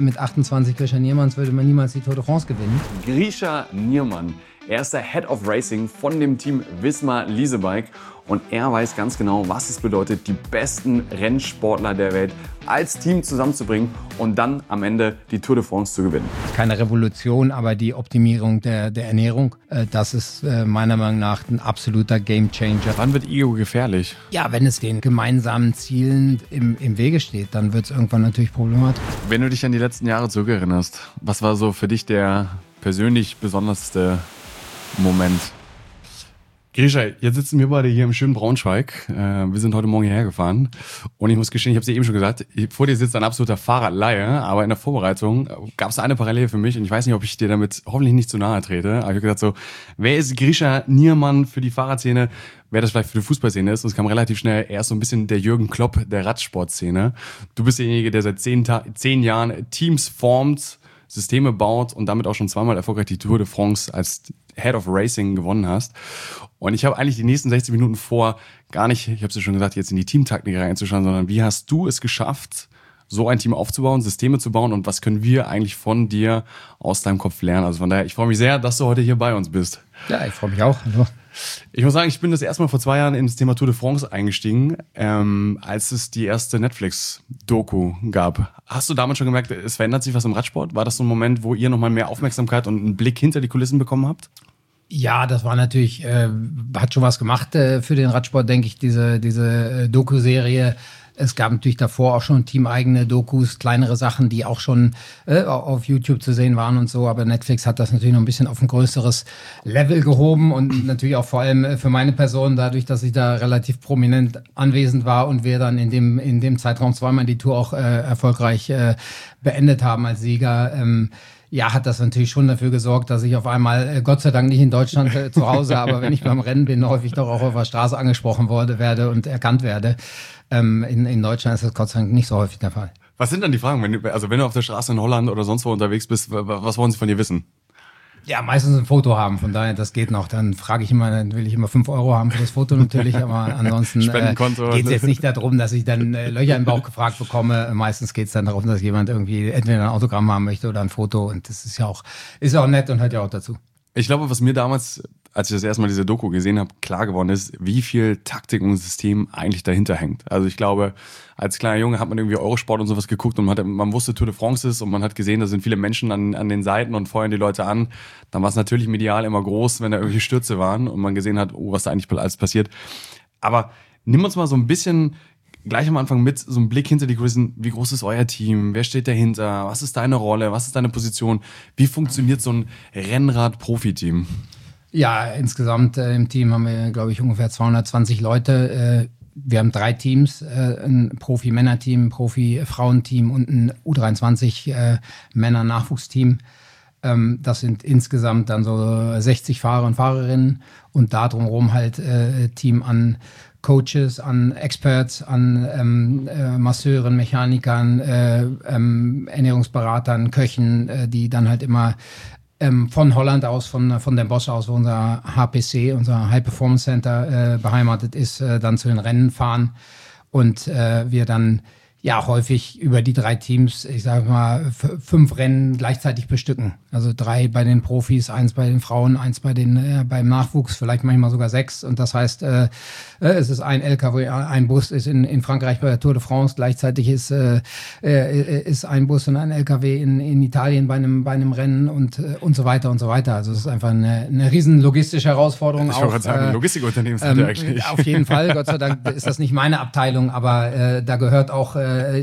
Mit 28 Grisha Niermanns würde man niemals die Tour de France gewinnen. Grisha Niermann, er ist der Head of Racing von dem Team Visma Leasebike und er weiß ganz genau, was es bedeutet, die besten Rennsportler der Welt als Team zusammenzubringen und dann am Ende die Tour de France zu gewinnen. Keine Revolution, aber die Optimierung der Ernährung, das ist meiner Meinung nach ein absoluter Gamechanger. Wann wird Ego gefährlich? Ja, wenn es den gemeinsamen Zielen im Wege steht, dann wird es irgendwann natürlich problematisch. Wenn du dich an die letzten Jahre zurückerinnerst, was war so für dich der persönlich besonderste Moment? Grisha, jetzt sitzen wir beide hier im schönen Braunschweig. Wir sind heute Morgen hierher gefahren. Und ich muss gestehen, ich habe es dir eben schon gesagt, vor dir sitzt ein absoluter Fahrradleihe. Aber in der Vorbereitung gab es eine Parallele für mich. Und ich weiß nicht, ob ich dir damit hoffentlich nicht zu nahe trete. Aber ich habe gesagt so, wer ist Grisha Niermann für die Fahrradszene? Wer das vielleicht für die Fußballszene ist. Und es kam relativ schnell, er ist so ein bisschen der Jürgen Klopp der Radsportszene. Du bist derjenige, der seit 10 Jahren Teams formt, Systeme baut und damit auch schon zweimal erfolgreich die Tour de France als Head of Racing gewonnen hast. Und ich habe eigentlich die nächsten 60 Minuten vor, gar nicht, ich habe es ja schon gesagt, jetzt in die Teamtaktik reinzuschauen, sondern wie hast du es geschafft, so ein Team aufzubauen, Systeme zu bauen und was können wir eigentlich von dir aus deinem Kopf lernen? Also von daher, ich freue mich sehr, dass du heute hier bei uns bist. Ja, ich freue mich auch. Hallo. Ich muss sagen, ich bin das erste Mal vor 2 Jahren ins Thema Tour de France eingestiegen, als es die erste Netflix-Doku gab. Hast du damals schon gemerkt, es verändert sich was im Radsport? War das so ein Moment, wo ihr nochmal mehr Aufmerksamkeit und einen Blick hinter die Kulissen bekommen habt? Ja, das war natürlich, hat schon was gemacht für den Radsport, denke ich, diese Doku-Serie. Es gab natürlich davor auch schon teameigene Dokus, kleinere Sachen, die auch schon auf YouTube zu sehen waren und so. Aber Netflix hat das natürlich noch ein bisschen auf ein größeres Level gehoben und natürlich auch vor allem für meine Person, dadurch, dass ich da relativ prominent anwesend war und wir dann in dem Zeitraum zweimal die Tour auch erfolgreich beendet haben als Sieger. Ja, hat das natürlich schon dafür gesorgt, dass ich auf einmal, Gott sei Dank nicht in Deutschland zu Hause, aber wenn ich beim Rennen bin, häufig doch auch auf der Straße angesprochen werde und erkannt werde. In Deutschland ist das Gott sei Dank nicht so häufig der Fall. Was sind dann die Fragen, wenn du auf der Straße in Holland oder sonst wo unterwegs bist, was wollen sie von dir wissen? Ja, meistens ein Foto haben, von daher, das geht noch. Dann dann will ich immer 5 Euro haben für das Foto natürlich, aber ansonsten geht es jetzt nicht darum, dass ich dann Löcher im Bauch gefragt bekomme. Meistens geht es dann darum, dass jemand irgendwie entweder ein Autogramm haben möchte oder ein Foto und das ist ja auch nett und hört ja auch dazu. Ich glaube, was mir damals, als ich das erste Mal diese Doku gesehen habe, klar geworden ist, wie viel Taktik und System eigentlich dahinter hängt. Also ich glaube, als kleiner Junge hat man irgendwie Eurosport und sowas geguckt und man wusste, Tour de France ist und man hat gesehen, da sind viele Menschen an den Seiten und feuern die Leute an. Dann war es natürlich medial immer groß, wenn da irgendwelche Stürze waren und man gesehen hat, was da eigentlich alles passiert. Aber nimm uns mal so ein bisschen gleich am Anfang mit so einem Blick hinter die Kulissen. Wie groß ist euer Team? Wer steht dahinter? Was ist deine Rolle? Was ist deine Position? Wie funktioniert so ein Rennrad-Profi-Team? Ja, insgesamt im Team haben wir, glaube ich, ungefähr 220 Leute. Wir haben 3 Teams, ein Profi-Männer-Team, ein Profi-Frauenteam und ein U23-Männer-Nachwuchsteam. Das sind insgesamt dann so 60 Fahrer und Fahrerinnen und da drumherum halt Team an Coaches, an Experts, an Masseuren, Mechanikern, Ernährungsberatern, Köchen, die dann halt immer von Holland aus, von der Bosch aus, wo unser HPC, unser High Performance Center beheimatet ist, dann zu den Rennen fahren und wir dann ja häufig über die 3 Teams, ich sage mal, 5 Rennen gleichzeitig bestücken. Also 3 bei den Profis, 1 bei den Frauen, 1 beim Nachwuchs, vielleicht manchmal sogar 6. Und das heißt, es ist ein LKW, ein Bus ist in Frankreich bei der Tour de France, gleichzeitig ist ein Bus und ein LKW in Italien bei einem Rennen und so weiter und so weiter. Also es ist einfach eine riesen logistische Herausforderung. Ich wollte gerade sagen, Logistikunternehmen sind ja eigentlich. Auf jeden Fall, Gott sei Dank ist das nicht meine Abteilung, aber da gehört auch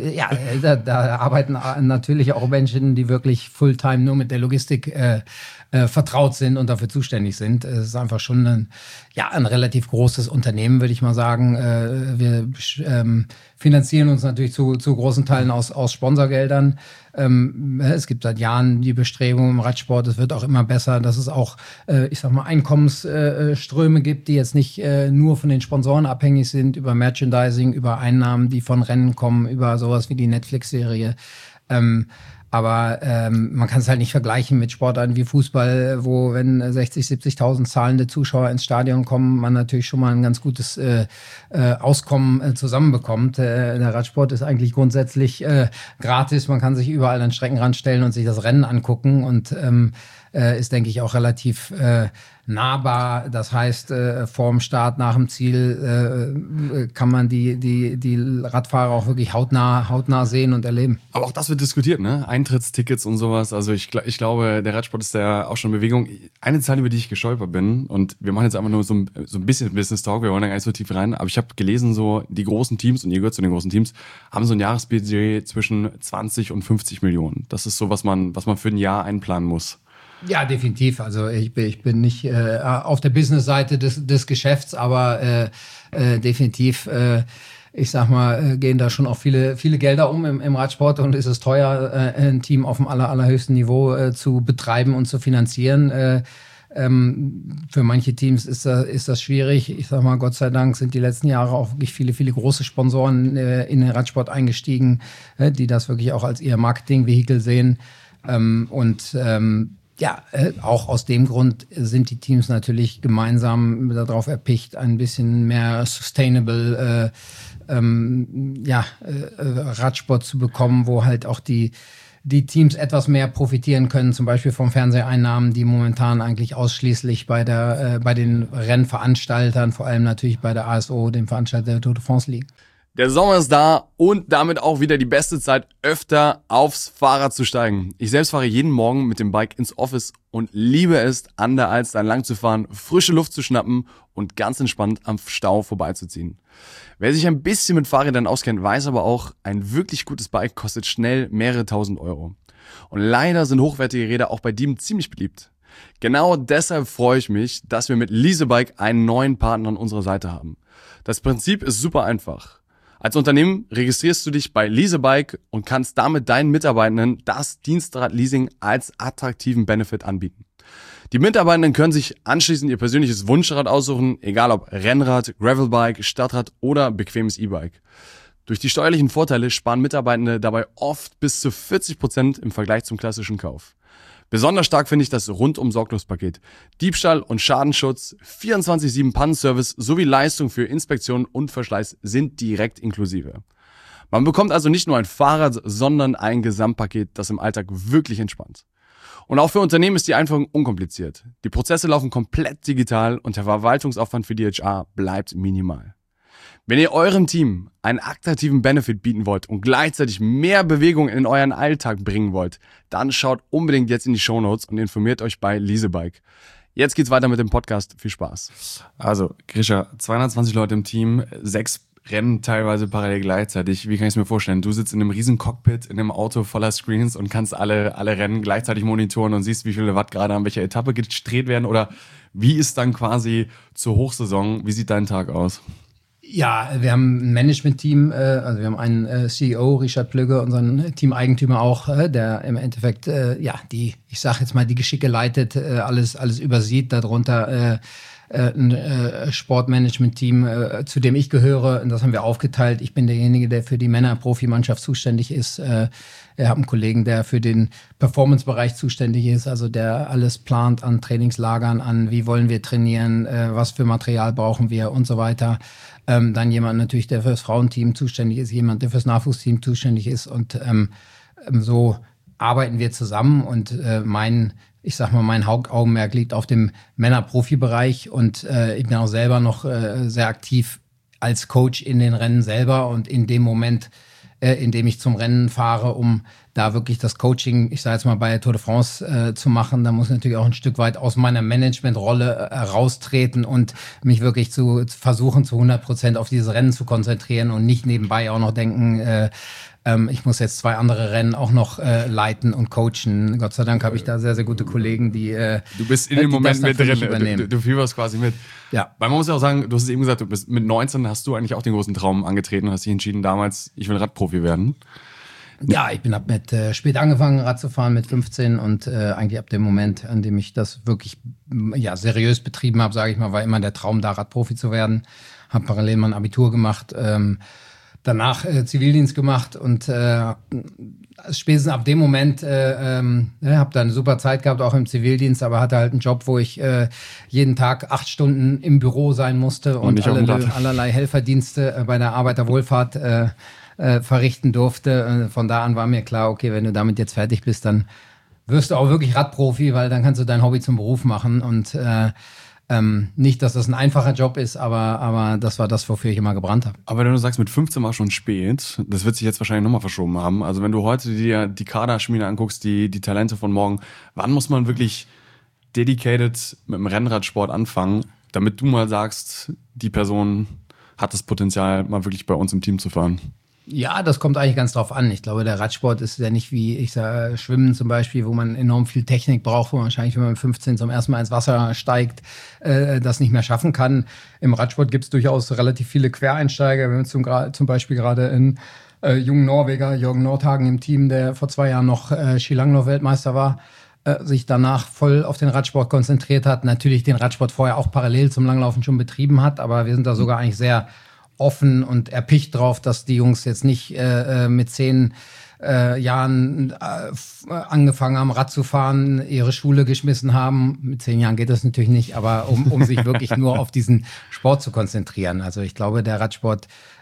da arbeiten natürlich auch Menschen, die wirklich Fulltime nur mit der Logistik vertraut sind und dafür zuständig sind. Es ist einfach schon ein relativ großes Unternehmen, würde ich mal sagen. Wir finanzieren uns natürlich zu großen Teilen aus Sponsorgeldern. Es gibt seit Jahren die Bestrebung im Radsport, es wird auch immer besser, dass es auch, Einkommensströme gibt, die jetzt nicht nur von den Sponsoren abhängig sind, über Merchandising, über Einnahmen, die von Rennen kommen, über sowas wie die Netflix-Serie. Aber man kann es halt nicht vergleichen mit Sportarten wie Fußball, wo wenn 60.000, 70.000 zahlende Zuschauer ins Stadion kommen, man natürlich schon mal ein ganz gutes Auskommen zusammenbekommt. Der Radsport ist eigentlich grundsätzlich gratis. Man kann sich überall an den Streckenrand stellen und sich das Rennen angucken und ist, denke ich, auch relativ nahbar. Das heißt, vorm Start, nach dem Ziel kann man die Radfahrer auch wirklich hautnah sehen und erleben. Aber auch das wird diskutiert, ne? Eintrittstickets und sowas. Also ich glaube, der Radsport ist ja auch schon in Bewegung. Eine Zahl, über die ich gestolpert bin, und wir machen jetzt einfach nur so ein bisschen Business Talk, wir wollen da gar nicht so tief rein, aber ich habe gelesen, so die großen Teams, und ihr gehört zu den großen Teams, haben so ein Jahresbudget zwischen 20 und 50 Millionen. Das ist so, was man für ein Jahr einplanen muss. Ja, definitiv. Also ich bin nicht auf der Business-Seite des Geschäfts, aber definitiv, ich sag mal, gehen da schon auch viele Gelder im Radsport, und ist es teuer, ein Team auf dem allerhöchsten Niveau zu betreiben und zu finanzieren. Für manche Teams ist das schwierig. Ich sag mal, Gott sei Dank sind die letzten Jahre auch wirklich viele große Sponsoren in den Radsport eingestiegen, die das wirklich auch als ihr Marketingvehikel sehen. Auch aus dem Grund sind die Teams natürlich gemeinsam darauf erpicht, ein bisschen mehr sustainable Radsport zu bekommen, wo halt auch die Teams etwas mehr profitieren können, zum Beispiel vom Fernseheinnahmen, die momentan eigentlich ausschließlich bei den Rennveranstaltern, vor allem natürlich bei der ASO, dem Veranstalter der Tour de France, liegen. Der Sommer ist da und damit auch wieder die beste Zeit, öfter aufs Fahrrad zu steigen. Ich selbst fahre jeden Morgen mit dem Bike ins Office und liebe es, an der Alster entlang zu fahren, frische Luft zu schnappen und ganz entspannt am Stau vorbeizuziehen. Wer sich ein bisschen mit Fahrrädern auskennt, weiß aber auch, ein wirklich gutes Bike kostet schnell mehrere tausend Euro. Und leider sind hochwertige Räder auch bei Diemen ziemlich beliebt. Genau deshalb freue ich mich, dass wir mit Leasebike einen neuen Partner an unserer Seite haben. Das Prinzip ist super einfach. Als Unternehmen registrierst du dich bei Leasebike und kannst damit deinen Mitarbeitenden das Dienstradleasing als attraktiven Benefit anbieten. Die Mitarbeitenden können sich anschließend ihr persönliches Wunschrad aussuchen, egal ob Rennrad, Gravelbike, Stadtrad oder bequemes E-Bike. Durch die steuerlichen Vorteile sparen Mitarbeitende dabei oft bis zu 40% im Vergleich zum klassischen Kauf. Besonders stark finde ich das Rundum-Sorglos-Paket. Diebstahl und Schadenschutz, 24/7 Pannenservice sowie Leistung für Inspektion und Verschleiß sind direkt inklusive. Man bekommt also nicht nur ein Fahrrad, sondern ein Gesamtpaket, das im Alltag wirklich entspannt. Und auch für Unternehmen ist die Einführung unkompliziert. Die Prozesse laufen komplett digital und der Verwaltungsaufwand für die HR bleibt minimal. Wenn ihr eurem Team einen attraktiven Benefit bieten wollt und gleichzeitig mehr Bewegung in euren Alltag bringen wollt, dann schaut unbedingt jetzt in die Shownotes und informiert euch bei Leasebike. Jetzt geht's weiter mit dem Podcast. Viel Spaß. Also, Grisha, 220 Leute im Team, 6 Rennen teilweise parallel gleichzeitig. Wie kann ich es mir vorstellen? Du sitzt in einem riesen Cockpit, in einem Auto voller Screens und kannst alle Rennen gleichzeitig monitoren und siehst, wie viele Watt gerade an welcher Etappe gedreht werden. Oder wie ist dann quasi zur Hochsaison? Wie sieht dein Tag aus? Ja, wir haben ein Management-Team, also wir haben einen CEO, Richard Plügge, unseren Teameigentümer auch, der im Endeffekt, die Geschicke leitet, alles übersieht, darunter ein Sportmanagement-Team, zu dem ich gehöre, und das haben wir aufgeteilt. Ich bin derjenige, der für die Männer-Profimannschaft zuständig ist. Wir haben einen Kollegen, der für den Performance-Bereich zuständig ist, also der alles plant an Trainingslagern, an wie wollen wir trainieren, was für Material brauchen wir und so weiter. Dann jemand natürlich, der fürs Frauenteam zuständig ist, jemand, der fürs Nachwuchsteam zuständig ist, und so arbeiten wir zusammen, und mein Hauptaugenmerk liegt auf dem Männer-Profi-Bereich, und ich bin auch selber noch sehr aktiv als Coach in den Rennen selber, und in dem Moment, in dem ich zum Rennen fahre, um da wirklich das Coaching, ich sage jetzt mal bei der Tour de France zu machen, da muss ich natürlich auch ein Stück weit aus meiner Managementrolle heraustreten und mich wirklich zu versuchen, zu 100% auf dieses Rennen zu konzentrieren und nicht nebenbei auch noch denken, ich muss jetzt 2 andere Rennen auch noch leiten und coachen. Gott sei Dank habe ich da sehr, sehr gute Kollegen, die du bist in dem Moment mit drin. Du fieberst quasi mit. Ja. Weil man muss ja auch sagen, du hast es eben gesagt, du bist mit 19 hast du eigentlich auch den großen Traum angetreten und hast dich entschieden damals, ich will Radprofi werden. Ja, ich habe mit spät angefangen, Rad zu fahren, mit 15, und eigentlich ab dem Moment, an dem ich das wirklich seriös betrieben habe, sage ich mal, war immer der Traum da, Radprofi zu werden. Habe parallel mein Abitur gemacht. danach Zivildienst gemacht und spätestens ab dem Moment habe da eine super Zeit gehabt, auch im Zivildienst, aber hatte halt einen Job, wo ich jeden Tag 8 Stunden im Büro sein musste und allerlei Helferdienste bei der Arbeiterwohlfahrt verrichten durfte. Von da an war mir klar, okay, wenn du damit jetzt fertig bist, dann wirst du auch wirklich Radprofi, weil dann kannst du dein Hobby zum Beruf machen und nicht, dass das ein einfacher Job ist, aber das war das, wofür ich immer gebrannt habe. Aber wenn du sagst, mit 15 war schon spät, das wird sich jetzt wahrscheinlich nochmal verschoben haben. Also wenn du heute dir die Kaderschmiede anguckst, die Talente von morgen, wann muss man wirklich dedicated mit dem Rennradsport anfangen, damit du mal sagst, die Person hat das Potenzial, mal wirklich bei uns im Team zu fahren? Ja, das kommt eigentlich ganz drauf an. Ich glaube, der Radsport ist ja nicht wie, ich sage, Schwimmen zum Beispiel, wo man enorm viel Technik braucht, wo man wahrscheinlich, wenn man mit 15 zum ersten Mal ins Wasser steigt, das nicht mehr schaffen kann. Im Radsport gibt es durchaus relativ viele Quereinsteiger. Wir haben zum Beispiel gerade einen jungen Norweger, Jürgen Nordhagen im Team, der vor 2 Jahren noch Skilanglauf-Weltmeister war, sich danach voll auf den Radsport konzentriert hat. Natürlich den Radsport vorher auch parallel zum Langlaufen schon betrieben hat, aber wir sind da sogar eigentlich sehr offen und erpicht drauf, dass die Jungs jetzt nicht mit 10 Jahren angefangen haben, Rad zu fahren, ihre Schule geschmissen haben. Mit 10 Jahren geht das natürlich nicht, aber um sich wirklich nur auf diesen Sport zu konzentrieren. Also ich glaube, der Radsport,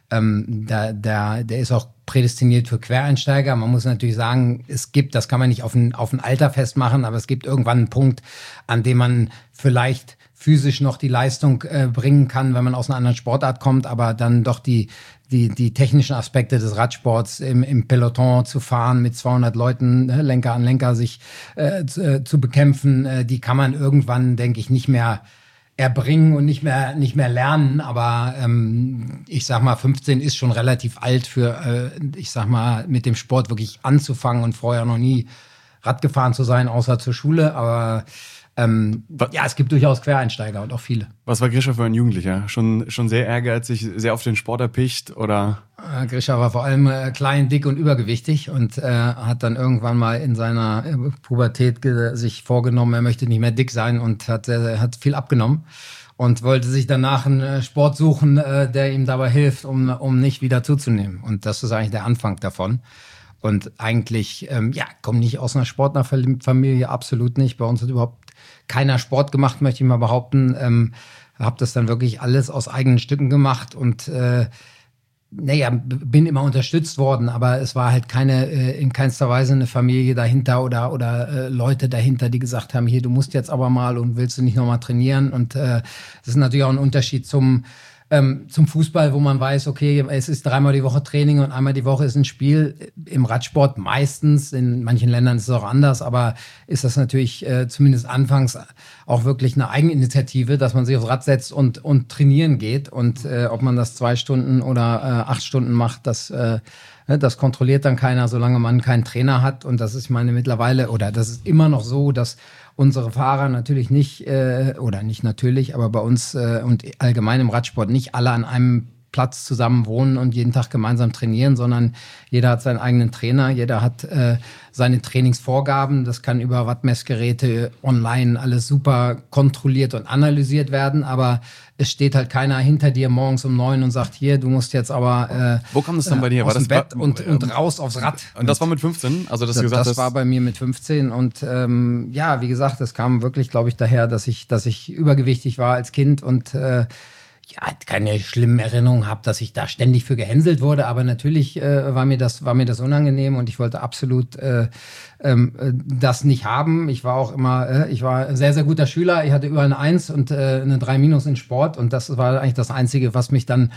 der ist auch prädestiniert für Quereinsteiger. Man muss natürlich sagen, das kann man nicht auf ein Alter festmachen, aber es gibt irgendwann einen Punkt, an dem man vielleicht physisch noch die Leistung bringen kann, wenn man aus einer anderen Sportart kommt, aber dann doch die technischen Aspekte des Radsports im Peloton zu fahren, mit 200 Leuten Lenker an Lenker sich zu bekämpfen, die kann man irgendwann, denke ich, nicht mehr erbringen und nicht mehr lernen. Aber ich sag mal, 15 ist schon relativ alt für, ich sag mal, mit dem Sport wirklich anzufangen und vorher noch nie Rad gefahren zu sein, außer zur Schule. Aber ja, es gibt durchaus Quereinsteiger und auch viele. Was war Grisha für ein Jugendlicher? Schon sehr ehrgeizig, sehr auf den Sport erpicht, oder? Grisha war vor allem klein, dick und übergewichtig und hat dann irgendwann mal in seiner Pubertät sich vorgenommen, er möchte nicht mehr dick sein und hat viel abgenommen und wollte sich danach einen Sport suchen, der ihm dabei hilft, um nicht wieder zuzunehmen. Und das ist eigentlich der Anfang davon. Und eigentlich, komme nicht aus einer Sportlerfamilie, absolut nicht. Bei uns hat überhaupt keiner Sport gemacht, möchte ich mal behaupten. Habe das dann wirklich alles aus eigenen Stücken gemacht und bin immer unterstützt worden, aber es war halt in keinster Weise eine Familie dahinter oder Leute dahinter, die gesagt haben, hier, du musst jetzt aber mal und willst du nicht nochmal trainieren. Und das ist natürlich auch ein Unterschied zum Fußball, wo man weiß, okay, es ist 3-mal die Woche Training und einmal die Woche ist ein Spiel. Im Radsport meistens, in manchen Ländern ist es auch anders, aber ist das natürlich zumindest anfangs auch wirklich eine Eigeninitiative, dass man sich aufs Rad setzt und trainieren geht. Und ob man das 2 Stunden oder 8 Stunden macht, das kontrolliert dann keiner, solange man keinen Trainer hat. Und das ist, ich meine, mittlerweile, oder das ist immer noch so, dass unsere Fahrer natürlich nicht, oder nicht natürlich, aber bei uns und allgemein im Radsport nicht alle an einem Platz zusammen wohnen und jeden Tag gemeinsam trainieren, sondern jeder hat seinen eigenen Trainer, jeder hat seine Trainingsvorgaben. Das kann über Wattmessgeräte online alles super kontrolliert und analysiert werden, aber es steht halt keiner hinter dir morgens um 9 und sagt, hier, du musst jetzt aber wo kam das dann bei dir? Aus dem Bett und raus aufs Rad. Und das war mit 15? Also das war bei mir mit 15 und wie gesagt, das kam wirklich, glaube ich, daher, dass ich übergewichtig war als Kind und keine schlimmen Erinnerungen habe, dass ich da ständig für gehänselt wurde, aber natürlich war mir das unangenehm und ich wollte absolut das nicht haben. Ich war auch immer, ich war ein sehr, sehr guter Schüler. Ich hatte überall eine 1 und eine 3- in Sport und das war eigentlich das Einzige, was mich dann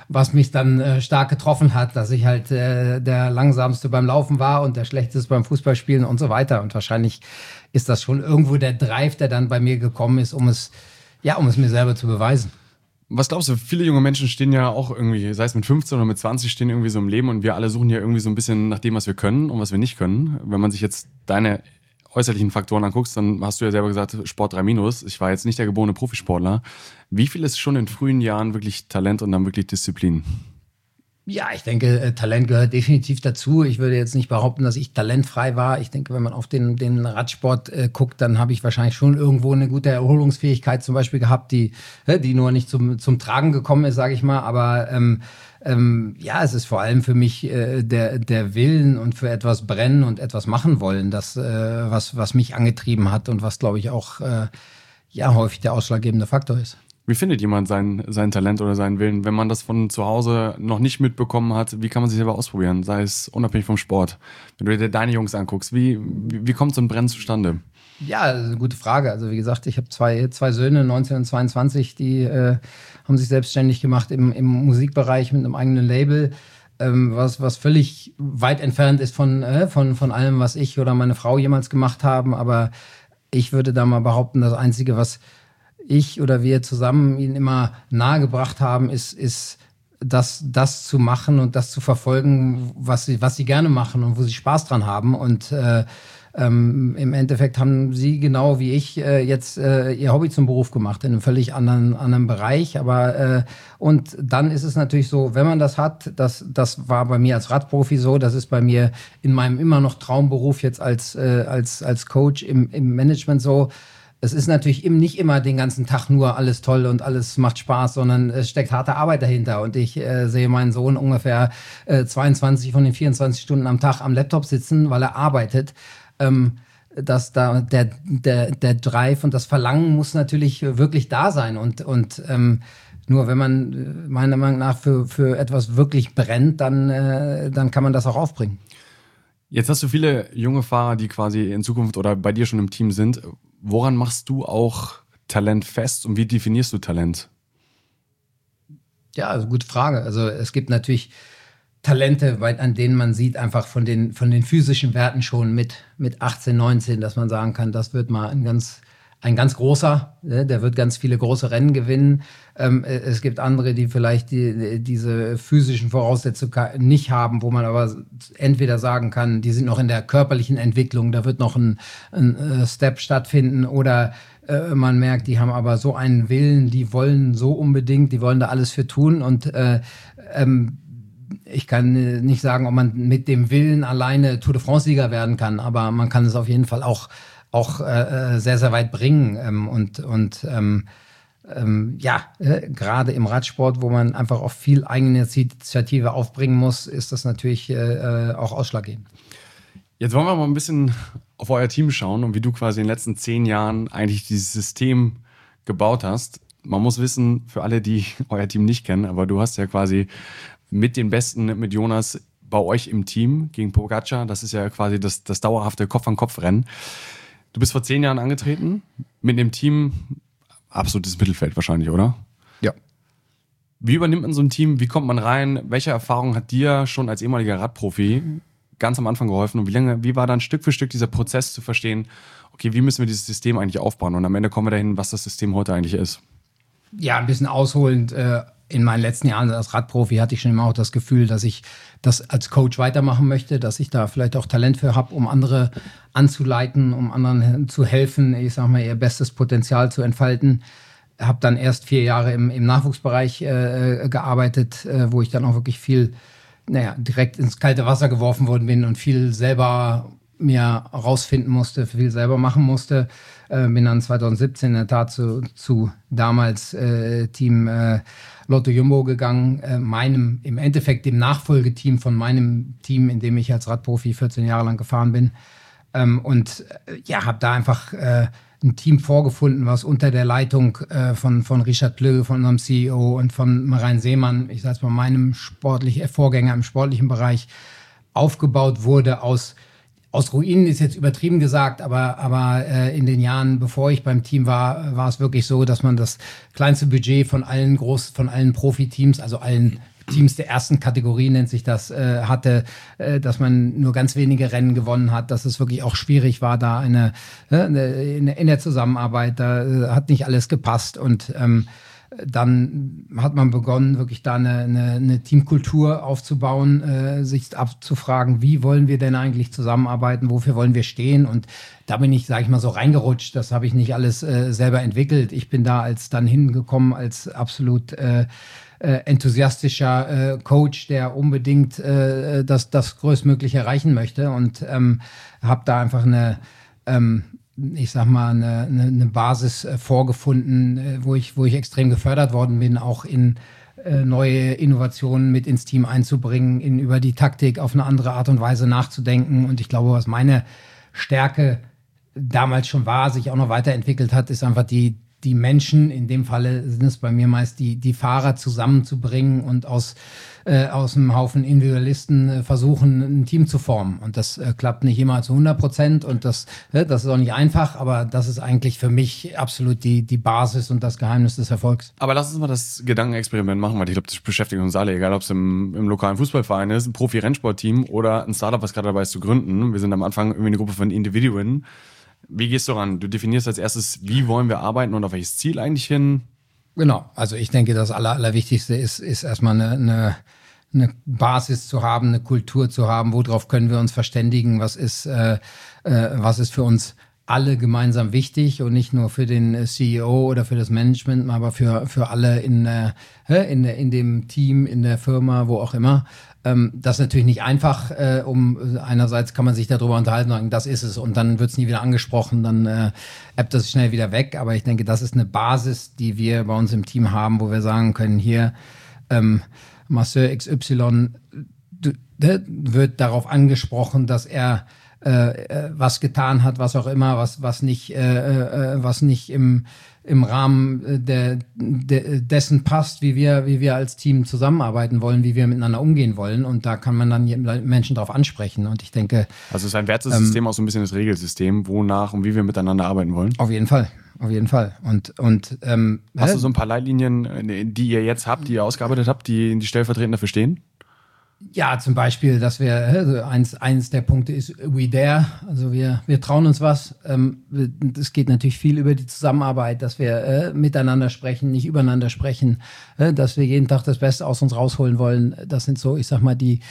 stark getroffen hat, dass ich halt der Langsamste beim Laufen war und der Schlechteste beim Fußballspielen und so weiter. Und wahrscheinlich ist das schon irgendwo der Drive, der dann bei mir gekommen ist, um es mir selber zu beweisen. Was glaubst du, viele junge Menschen stehen ja auch irgendwie, sei es mit 15 oder mit 20, stehen irgendwie so im Leben und wir alle suchen ja irgendwie so ein bisschen nach dem, was wir können und was wir nicht können. Wenn man sich jetzt deine äußerlichen Faktoren anguckst, dann hast du ja selber gesagt, Sport 3-. Ich war jetzt nicht der geborene Profisportler. Wie viel ist schon in frühen Jahren wirklich Talent und dann wirklich Disziplin? Ja, ich denke, Talent gehört definitiv dazu. Ich würde jetzt nicht behaupten, dass ich talentfrei war. Ich denke, wenn man auf den Radsport guckt, dann habe ich wahrscheinlich schon irgendwo eine gute Erholungsfähigkeit zum Beispiel gehabt, die nur nicht zum Tragen gekommen ist, sage ich mal. Aber ja, es ist vor allem für mich der Willen und für etwas brennen und etwas machen wollen, das was mich angetrieben hat und was, glaube ich, auch ja häufig der ausschlaggebende Faktor ist. Wie findet jemand sein Talent oder seinen Willen, wenn man das von zu Hause noch nicht mitbekommen hat? Wie kann man sich selber ausprobieren, sei es unabhängig vom Sport? Wenn du dir deine Jungs anguckst, wie kommt so ein Brennen zustande? Ja, das ist eine gute Frage. Also wie gesagt, ich habe zwei Söhne, 19 und 22, die haben sich selbstständig gemacht im Musikbereich mit einem eigenen Label, was völlig weit entfernt ist von allem, was ich oder meine Frau jemals gemacht haben. Aber ich würde da mal behaupten, das Einzige, was ich oder wir zusammen ihnen immer nahegebracht haben, ist das zu machen und das zu verfolgen, was sie gerne machen und wo sie Spaß dran haben. Und im Endeffekt haben sie genau wie ich jetzt ihr Hobby zum Beruf gemacht in einem völlig anderen Bereich. Aber und dann ist es natürlich so, wenn man das hat, das war bei mir als Radprofi so, das ist bei mir in meinem immer noch Traumberuf jetzt als Coach im Management so. Es ist natürlich eben nicht immer den ganzen Tag nur alles toll und alles macht Spaß, sondern es steckt harte Arbeit dahinter. Und ich sehe meinen Sohn ungefähr 22 von den 24 Stunden am Tag am Laptop sitzen, weil er arbeitet. Dass da der Drive und das Verlangen muss natürlich wirklich da sein. Und nur wenn man meiner Meinung nach für etwas wirklich brennt, dann kann man das auch aufbringen. Jetzt hast du viele junge Fahrer, die quasi in Zukunft oder bei dir schon im Team sind. Woran machst du auch Talent fest und wie definierst du Talent? Ja, also gute Frage. Also es gibt natürlich Talente, an denen man sieht einfach von den physischen Werten schon mit 18, 19, dass man sagen kann, das wird mal ein ganz großer, der wird ganz viele große Rennen gewinnen. Es gibt andere, die vielleicht diese physischen Voraussetzungen nicht haben, wo man aber entweder sagen kann, die sind noch in der körperlichen Entwicklung, da wird noch ein Step stattfinden, oder man merkt, die haben aber so einen Willen, die wollen so unbedingt, die wollen da alles für tun. Und ich kann nicht sagen, ob man mit dem Willen alleine Tour de France-Sieger werden kann, aber man kann es auf jeden Fall auch sehr, sehr weit bringen. Gerade im Radsport, wo man einfach auch viel eigene Initiative aufbringen muss, ist das natürlich auch ausschlaggebend. Jetzt wollen wir mal ein bisschen auf euer Team schauen und wie du quasi in den letzten 10 Jahren eigentlich dieses System gebaut hast. Man muss wissen, für alle, die euer Team nicht kennen, aber du hast ja quasi mit den Besten, mit Jonas, bei euch im Team gegen Pogacar. Das ist ja quasi das dauerhafte Kopf-an-Kopf-Rennen. Du bist vor 10 Jahren angetreten, mit dem Team absolutes Mittelfeld wahrscheinlich, oder? Ja. Wie übernimmt man so ein Team? Wie kommt man rein? Welche Erfahrung hat dir schon als ehemaliger Radprofi ganz am Anfang geholfen? Und wie war dann Stück für Stück dieser Prozess zu verstehen, okay, wie müssen wir dieses System eigentlich aufbauen? Und am Ende kommen wir dahin, was das System heute eigentlich ist. Ja, ein bisschen ausholend. In meinen letzten Jahren als Radprofi hatte ich schon immer auch das Gefühl, dass ich das als Coach weitermachen möchte, dass ich da vielleicht auch Talent für habe, um andere anzuleiten, um anderen zu helfen, ich sag mal, ihr bestes Potenzial zu entfalten. Habe dann erst 4 Jahre im Nachwuchsbereich gearbeitet, wo ich dann auch wirklich viel direkt ins kalte Wasser geworfen worden bin und viel selber mir rausfinden musste, viel selber machen musste. Bin dann 2017 in der Tat zu damals Team Lotto Jumbo gegangen, im Endeffekt dem Nachfolgeteam von meinem Team, in dem ich als Radprofi 14 Jahre lang gefahren bin. Habe da einfach ein Team vorgefunden, was unter der Leitung von Richard Plö, von unserem CEO, und von Marijn Seemann, ich sage es mal, meinem Vorgänger im sportlichen Bereich, aufgebaut wurde aus Ruinen, ist jetzt übertrieben gesagt, aber in den Jahren, bevor ich beim Team war es wirklich so, dass man das kleinste Budget von allen Profiteams, also allen Teams der ersten Kategorie nennt sich das, hatte, dass man nur ganz wenige Rennen gewonnen hat, dass es wirklich auch schwierig war, da in der Zusammenarbeit, da hat nicht alles gepasst, und dann hat man begonnen, wirklich da eine Teamkultur aufzubauen, sich abzufragen, wie wollen wir denn eigentlich zusammenarbeiten, wofür wollen wir stehen, und da bin ich, sage ich mal, so reingerutscht, das habe ich nicht alles selber entwickelt, ich bin da dann hingekommen als absolut enthusiastischer Coach, der unbedingt das Größtmögliche erreichen möchte, und habe da einfach eine Basis vorgefunden, wo ich extrem gefördert worden bin, auch in neue Innovationen mit ins Team einzubringen, über die Taktik auf eine andere Art und Weise nachzudenken. Und ich glaube, was meine Stärke damals schon war, sich auch noch weiterentwickelt hat, ist einfach die Menschen, in dem Falle sind es bei mir meist die Fahrer zusammenzubringen und aus einem Haufen Individualisten versuchen, ein Team zu formen. Und das klappt nicht immer zu 100% und das ist auch nicht einfach, aber das ist eigentlich für mich absolut die Basis und das Geheimnis des Erfolgs. Aber lass uns mal das Gedankenexperiment machen, weil ich glaube, das beschäftigt uns alle, egal ob es im lokalen Fußballverein ist, ein Profi-Rennsportteam oder ein Startup, was gerade dabei ist zu gründen. Wir sind am Anfang irgendwie eine Gruppe von Individuen. Wie gehst du ran? Du definierst als erstes, wie wollen wir arbeiten und auf welches Ziel eigentlich hin? Genau, also ich denke, das Allerwichtigste ist erstmal eine Basis zu haben, eine Kultur zu haben, worauf können wir uns verständigen, was ist für uns alle gemeinsam wichtig und nicht nur für den CEO oder für das Management, aber für alle in dem Team, in der Firma, wo auch immer. Das ist natürlich nicht einfach, einerseits kann man sich darüber unterhalten und sagen, das ist es und dann wird es nie wieder angesprochen, dann ebbt das schnell wieder weg, aber ich denke, das ist eine Basis, die wir bei uns im Team haben, wo wir sagen können, hier Masseur XY wird darauf angesprochen, dass er was getan hat, was auch immer, was nicht im Rahmen dessen passt, wie wir als Team zusammenarbeiten wollen, wie wir miteinander umgehen wollen. Und da kann man dann Menschen drauf ansprechen. Und ich denke, also ist ein Wertesystem auch so ein bisschen das Regelsystem, wonach und wie wir miteinander arbeiten wollen? Auf jeden Fall. Und hast du so ein paar Leitlinien, die ihr jetzt habt, die ihr ausgearbeitet habt, die stellvertretend dafür stehen? Ja, zum Beispiel, dass wir, eins der Punkte ist We Dare, also wir trauen uns was. Es geht natürlich viel über die Zusammenarbeit, dass wir miteinander sprechen, nicht übereinander sprechen, dass wir jeden Tag das Beste aus uns rausholen wollen. Das sind so, ich sag mal, die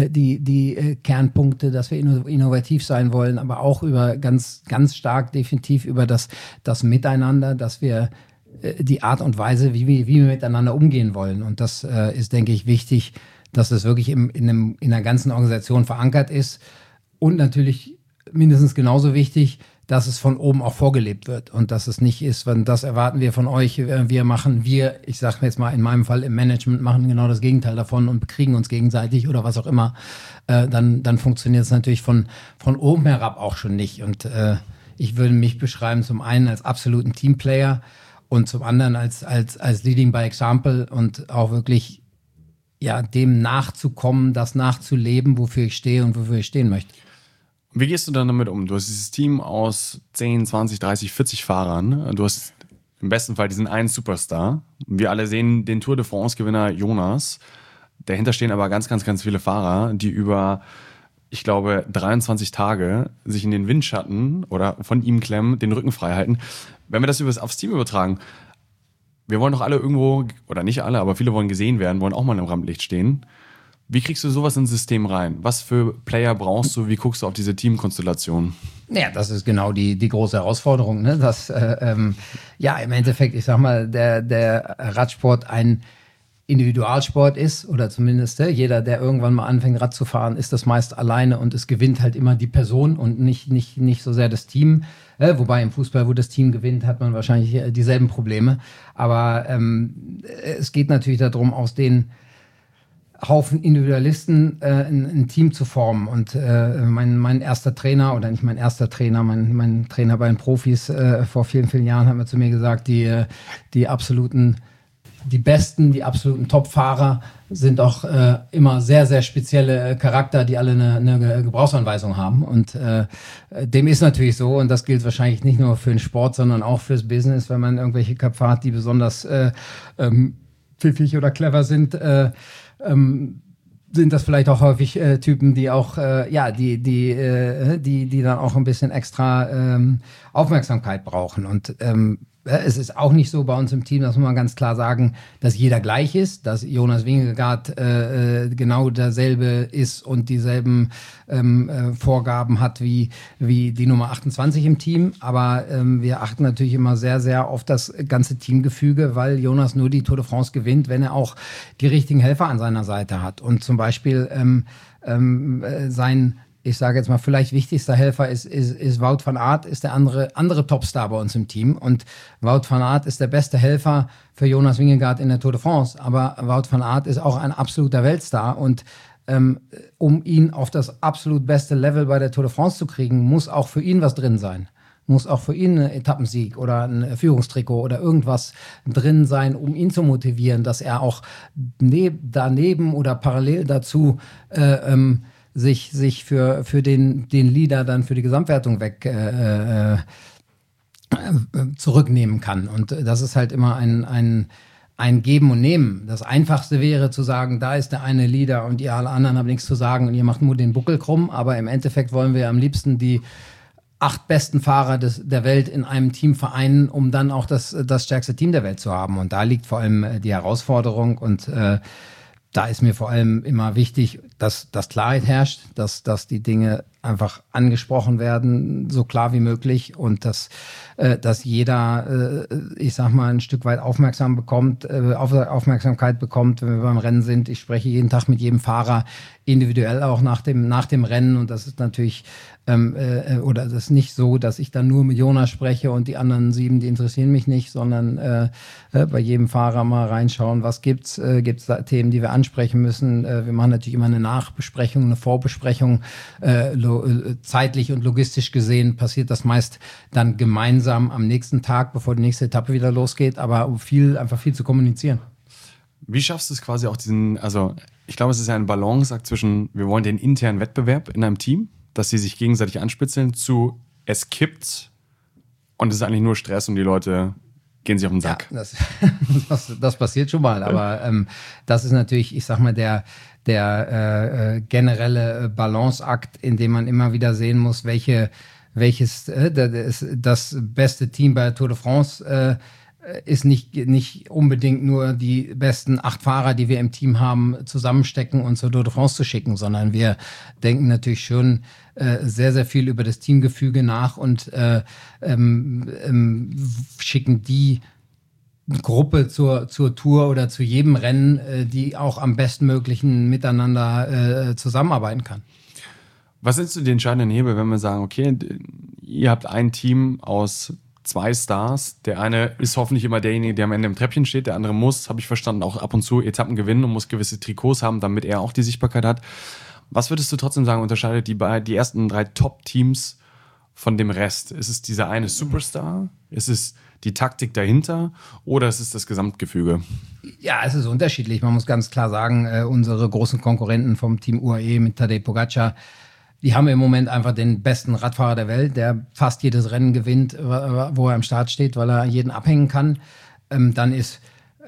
Kernpunkte, dass wir innovativ sein wollen, aber auch über ganz, ganz stark definitiv über das Miteinander, dass wir die Art und Weise, wie wir miteinander umgehen wollen. Und das ist, denke ich, wichtig, dass es wirklich in der ganzen Organisation verankert ist und natürlich mindestens genauso wichtig, dass es von oben auch vorgelebt wird und dass es nicht ist, wenn das erwarten wir von euch, ich sage jetzt mal in meinem Fall im Management, machen genau das Gegenteil davon und bekriegen uns gegenseitig oder was auch immer, dann funktioniert es natürlich von oben herab auch schon nicht. Und ich würde mich beschreiben zum einen als absoluten Teamplayer und zum anderen als Leading by Example und auch wirklich dem nachzukommen, das nachzuleben, wofür ich stehe und wofür ich stehen möchte. Wie gehst du dann damit um? Du hast dieses Team aus 10, 20, 30, 40 Fahrern. Du hast im besten Fall diesen einen Superstar. Wir alle sehen den Tour de France-Gewinner Jonas. Dahinter stehen aber ganz, ganz, ganz viele Fahrer, die über, ich glaube, 23 Tage sich in den Windschatten oder von ihm klemmen, den Rücken frei halten. Wenn wir das aufs Team übertragen, wir wollen doch alle irgendwo, oder nicht alle, aber viele wollen gesehen werden, wollen auch mal im Rampenlicht stehen. Wie kriegst du sowas ins System rein? Was für Player brauchst du? Wie guckst du auf diese Teamkonstellation? Ja, das ist genau die große Herausforderung, ne? Dass, im Endeffekt, ich sag mal, der Radsport ein Individualsport ist oder zumindest jeder, der irgendwann mal anfängt Rad zu fahren, ist das meist alleine und es gewinnt halt immer die Person und nicht so sehr das Team. Wobei im Fußball, wo das Team gewinnt, hat man wahrscheinlich dieselben Probleme. Aber es geht natürlich darum, aus den Haufen Individualisten ein Team zu formen. Und mein erster Trainer, oder nicht mein erster Trainer, mein Trainer bei den Profis vor vielen, vielen Jahren hat mir zu mir gesagt, die absoluten Top-Fahrer sind auch immer sehr, sehr spezielle Charakter, die alle eine Gebrauchsanweisung haben. Und dem ist natürlich so. Und das gilt wahrscheinlich nicht nur für den Sport, sondern auch fürs Business. Wenn man irgendwelche Köpfe hat, die besonders pfiffig oder clever sind, sind das vielleicht auch häufig Typen, die auch, die dann auch ein bisschen extra Aufmerksamkeit brauchen. Und es ist auch nicht so bei uns im Team, das muss man ganz klar sagen, dass jeder gleich ist, dass Jonas Vingegaard genau derselbe ist und dieselben Vorgaben hat wie die Nummer 28 im Team. Aber wir achten natürlich immer sehr, sehr auf das ganze Teamgefüge, weil Jonas nur die Tour de France gewinnt, wenn er auch die richtigen Helfer an seiner Seite hat. Und zum Beispiel sein ich sage jetzt mal, vielleicht wichtigster Helfer ist Wout van Aert, ist der andere Topstar bei uns im Team. Und Wout van Aert ist der beste Helfer für Jonas Vingegaard in der Tour de France. Aber Wout van Aert ist auch ein absoluter Weltstar. Und um ihn auf das absolut beste Level bei der Tour de France zu kriegen, muss auch für ihn was drin sein. Muss auch für ihn ein Etappensieg oder ein Führungstrikot oder irgendwas drin sein, um ihn zu motivieren, dass er auch daneben oder parallel dazu sich für den Leader dann für die Gesamtwertung zurücknehmen kann. Und das ist halt immer ein Geben und Nehmen. Das Einfachste wäre zu sagen, da ist der eine Leader und ihr alle anderen habt nichts zu sagen und ihr macht nur den Buckel krumm. Aber im Endeffekt wollen wir am liebsten die 8 besten Fahrer der Welt in einem Team vereinen, um dann auch das stärkste Team der Welt zu haben. Und da liegt vor allem die Herausforderung und da ist mir vor allem immer wichtig, dass Klarheit herrscht, dass die Dinge einfach angesprochen werden, so klar wie möglich und dass jeder, ich sag mal, ein Stück weit Aufmerksamkeit bekommt, wenn wir beim Rennen sind. Ich spreche jeden Tag mit jedem Fahrer individuell auch nach dem Rennen und das ist natürlich oder das ist nicht so, dass ich dann nur mit Jonas spreche und die anderen 7, die interessieren mich nicht, sondern bei jedem Fahrer mal reinschauen, was gibt's da Themen, die wir ansprechen müssen. Wir machen natürlich immer eine Nachbesprechung, eine Vorbesprechung. Zeitlich und logistisch gesehen passiert das meist dann gemeinsam am nächsten Tag, bevor die nächste Etappe wieder losgeht, aber um einfach viel zu kommunizieren. Wie schaffst du es quasi auch ich glaube, es ist ja ein Balanceakt zwischen, wir wollen den internen Wettbewerb in einem Team, dass sie sich gegenseitig anspitzeln, zu es kippt und es ist eigentlich nur Stress und die Leute gehen sich auf den Sack. Ja, das passiert schon mal, aber das ist natürlich, ich sag mal, der generelle Balanceakt, in dem man immer wieder sehen muss, welches das beste Team bei der Tour de France ist nicht unbedingt nur die besten 8 Fahrer, die wir im Team haben, zusammenstecken und zur Tour de France zu schicken, sondern wir denken natürlich schon sehr, sehr viel über das Teamgefüge nach und schicken die Gruppe zur Tour oder zu jedem Rennen, die auch am bestmöglichen miteinander zusammenarbeiten kann. Was sind so die entscheidenden Hebel, wenn wir sagen, okay, ihr habt ein Team aus 2 Stars, der eine ist hoffentlich immer derjenige, der am Ende im Treppchen steht, der andere muss, habe ich verstanden, auch ab und zu Etappen gewinnen und muss gewisse Trikots haben, damit er auch die Sichtbarkeit hat. Was würdest du trotzdem sagen, unterscheidet die ersten 3 Top-Teams von dem Rest? Ist es dieser eine Superstar? Ist es die Taktik dahinter oder ist es das Gesamtgefüge? Ja, es ist unterschiedlich. Man muss ganz klar sagen, unsere großen Konkurrenten vom Team UAE mit Tadej Pogacar, die haben im Moment einfach den besten Radfahrer der Welt, der fast jedes Rennen gewinnt, wo er am Start steht, weil er jeden abhängen kann. Dann ist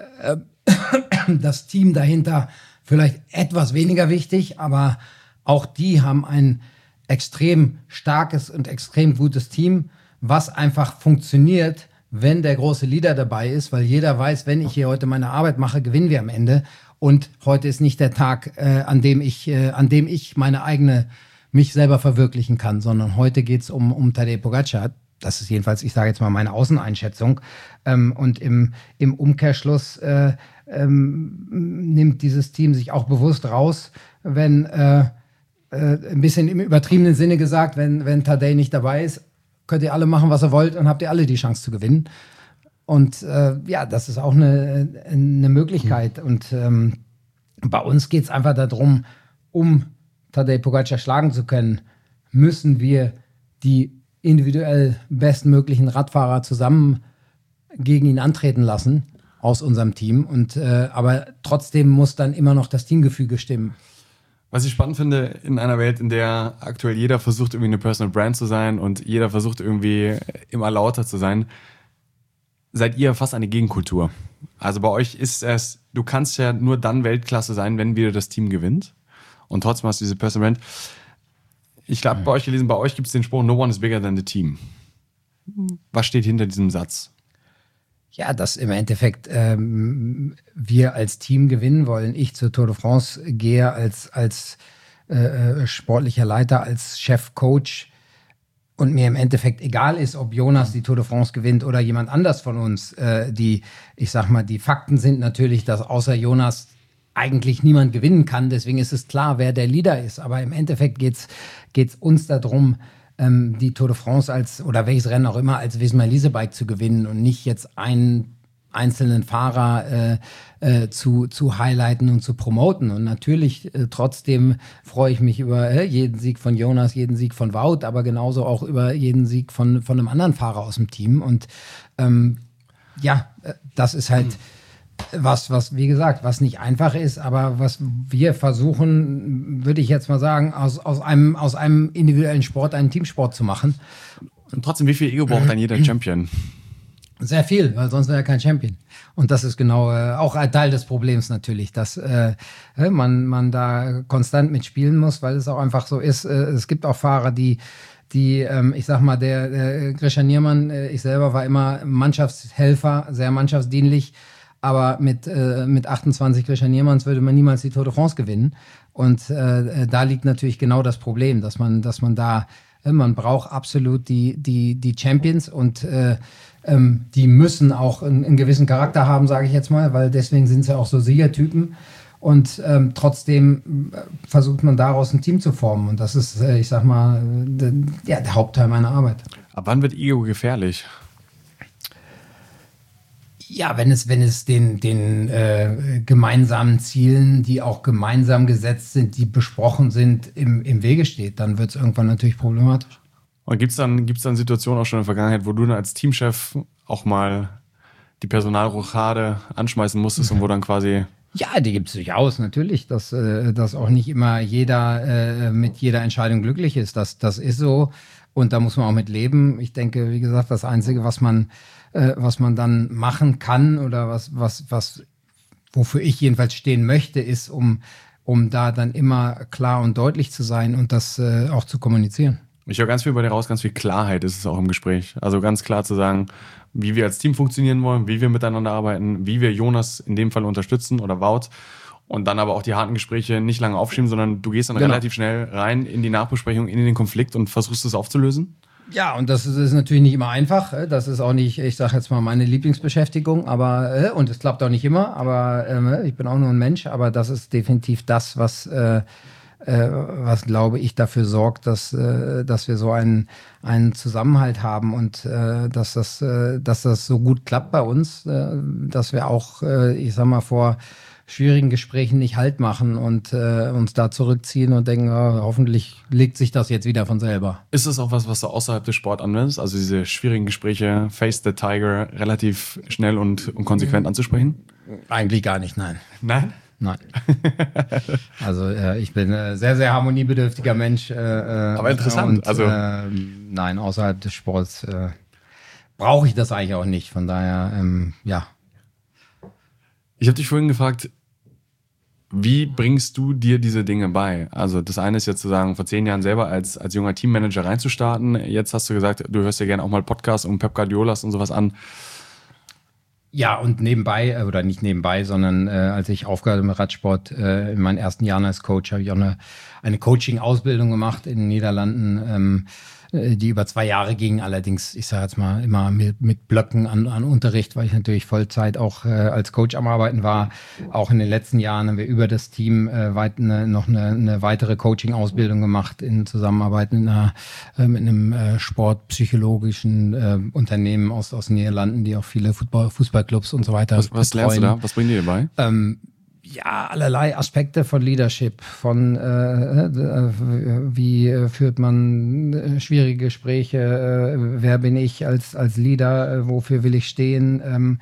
das Team dahinter vielleicht etwas weniger wichtig, aber auch die haben ein extrem starkes und extrem gutes Team, was einfach funktioniert, wenn der große Leader dabei ist, weil jeder weiß, wenn ich hier heute meine Arbeit mache, gewinnen wir am Ende. Und heute ist nicht der Tag, an dem ich mich selber verwirklichen kann, sondern heute geht's um Tadej Pogacar. Das ist jedenfalls, ich sage jetzt mal, meine Außeneinschätzung. Und im Umkehrschluss nimmt dieses Team sich auch bewusst raus, wenn ein bisschen im übertriebenen Sinne gesagt, wenn Tadej nicht dabei ist, könnt ihr alle machen, was ihr wollt und habt ihr alle die Chance zu gewinnen. Und das ist auch eine Möglichkeit. Und bei uns geht's einfach darum, um Tadej Pogacar schlagen zu können, müssen wir die individuell bestmöglichen Radfahrer zusammen gegen ihn antreten lassen aus unserem Team. Und aber trotzdem muss dann immer noch das Teamgefüge stimmen. Was ich spannend finde, in einer Welt, in der aktuell jeder versucht, irgendwie eine Personal Brand zu sein und jeder versucht, irgendwie immer lauter zu sein, seid ihr fast eine Gegenkultur. Also bei euch ist es, du kannst ja nur dann Weltklasse sein, wenn wieder das Team gewinnt. Und trotzdem hast du diese Personal Brand. Ich habe bei euch gelesen, bei euch gibt es den Spruch, no one is bigger than the team. Was steht hinter diesem Satz? Ja, dass im Endeffekt wir als Team gewinnen wollen. Ich zur Tour de France gehe als sportlicher Leiter, als Chef-Coach und mir im Endeffekt egal ist, ob Jonas die Tour de France gewinnt oder jemand anders von uns. Die Fakten sind natürlich, dass außer Jonas eigentlich niemand gewinnen kann. Deswegen ist es klar, wer der Leader ist. Aber im Endeffekt geht's uns darum, die Tour de France oder welches Rennen auch immer als Visma Leasebike zu gewinnen und nicht jetzt einen einzelnen Fahrer zu highlighten und zu promoten. Und natürlich trotzdem freue ich mich über jeden Sieg von Jonas, jeden Sieg von Wout, aber genauso auch über jeden Sieg von einem anderen Fahrer aus dem Team. Und das ist halt was, wie gesagt, was nicht einfach ist, aber was wir versuchen, würde ich jetzt mal sagen, aus einem individuellen Sport einen Teamsport zu machen. Und trotzdem, wie viel Ego braucht dann jeder Champion? Sehr viel, weil sonst wäre er kein Champion. Und das ist genau auch ein Teil des Problems natürlich, dass man da konstant mitspielen muss, weil es auch einfach so ist. Es gibt auch Fahrer, die ich sag mal, der Grisha Niermann, ich selber war immer Mannschaftshelfer, sehr mannschaftsdienlich, aber mit 28 Grisha Niermanns würde man niemals die Tour de France gewinnen. Und da liegt natürlich genau das Problem, dass man da, man braucht absolut die Champions und die müssen auch einen gewissen Charakter haben, sage ich jetzt mal, weil deswegen sind sie auch so Siegertypen. Und trotzdem versucht man daraus ein Team zu formen. Und das ist, ich sag mal, der Hauptteil meiner Arbeit. Ab wann wird Ego gefährlich? Ja, wenn es den gemeinsamen Zielen, die auch gemeinsam gesetzt sind, die besprochen sind, im Wege steht, dann wird es irgendwann natürlich problematisch. Und gibt's dann Situationen auch schon in der Vergangenheit, wo du dann als Teamchef auch mal die Personalrochade anschmeißen musstest und wo dann quasi... Ja, die gibt es durchaus, natürlich, dass auch nicht immer jeder mit jeder Entscheidung glücklich ist. Das ist so und da muss man auch mit leben. Ich denke, wie gesagt, das Einzige, was man dann machen kann oder wofür ich jedenfalls stehen möchte, ist, um da dann immer klar und deutlich zu sein und das auch zu kommunizieren. Ich höre ganz viel bei dir raus, ganz viel Klarheit ist es auch im Gespräch. Also ganz klar zu sagen, wie wir als Team funktionieren wollen, wie wir miteinander arbeiten, wie wir Jonas in dem Fall unterstützen oder Wout. Und dann aber auch die harten Gespräche nicht lange aufschieben, sondern du gehst dann relativ schnell rein in die Nachbesprechung, in den Konflikt und versuchst es aufzulösen? Ja, und das ist natürlich nicht immer einfach. Das ist auch nicht, ich sage jetzt mal, meine Lieblingsbeschäftigung, aber und es klappt auch nicht immer, aber ich bin auch nur ein Mensch, aber das ist definitiv das, was glaube ich dafür sorgt, dass wir so einen Zusammenhalt haben und dass das so gut klappt bei uns, dass wir auch, ich sag mal, vor schwierigen Gesprächen nicht Halt machen und uns da zurückziehen und denken, hoffentlich legt sich das jetzt wieder von selber. Ist das auch was du außerhalb des Sports anwendest? Also diese schwierigen Gespräche, Face the Tiger, relativ schnell und konsequent anzusprechen? Eigentlich gar nicht, nein. Nein? Nein. Also ich bin sehr, sehr harmoniebedürftiger Mensch. Aber interessant. Und, nein, außerhalb des Sports brauche ich das eigentlich auch nicht. Von daher, ja. Ich habe dich vorhin gefragt, wie bringst du dir diese Dinge bei? Also das eine ist jetzt zu sagen, vor 10 Jahren selber als junger Teammanager reinzustarten. Jetzt hast du gesagt, du hörst dir gerne auch mal Podcasts um Pep Guardiolas und sowas an. Ja, und nebenbei, oder nicht nebenbei, sondern als ich aufgehört habe mit Radsport, in meinen ersten Jahren als Coach, habe ich auch eine Coaching-Ausbildung gemacht in den Niederlanden, die über 2 Jahre ging. Allerdings, ich sage jetzt mal, immer mit Blöcken an Unterricht, weil ich natürlich Vollzeit auch als Coach am Arbeiten war. Auch in den letzten Jahren haben wir über das Team noch eine weitere Coaching-Ausbildung gemacht in Zusammenarbeit mit einem sportpsychologischen Unternehmen aus den Niederlanden, die auch viele Fußballclubs und so weiter Was lernst du da? Was bringen die dir bei? Ja, allerlei Aspekte von Leadership, von wie führt man schwierige Gespräche, wer bin ich als Leader, wofür will ich stehen,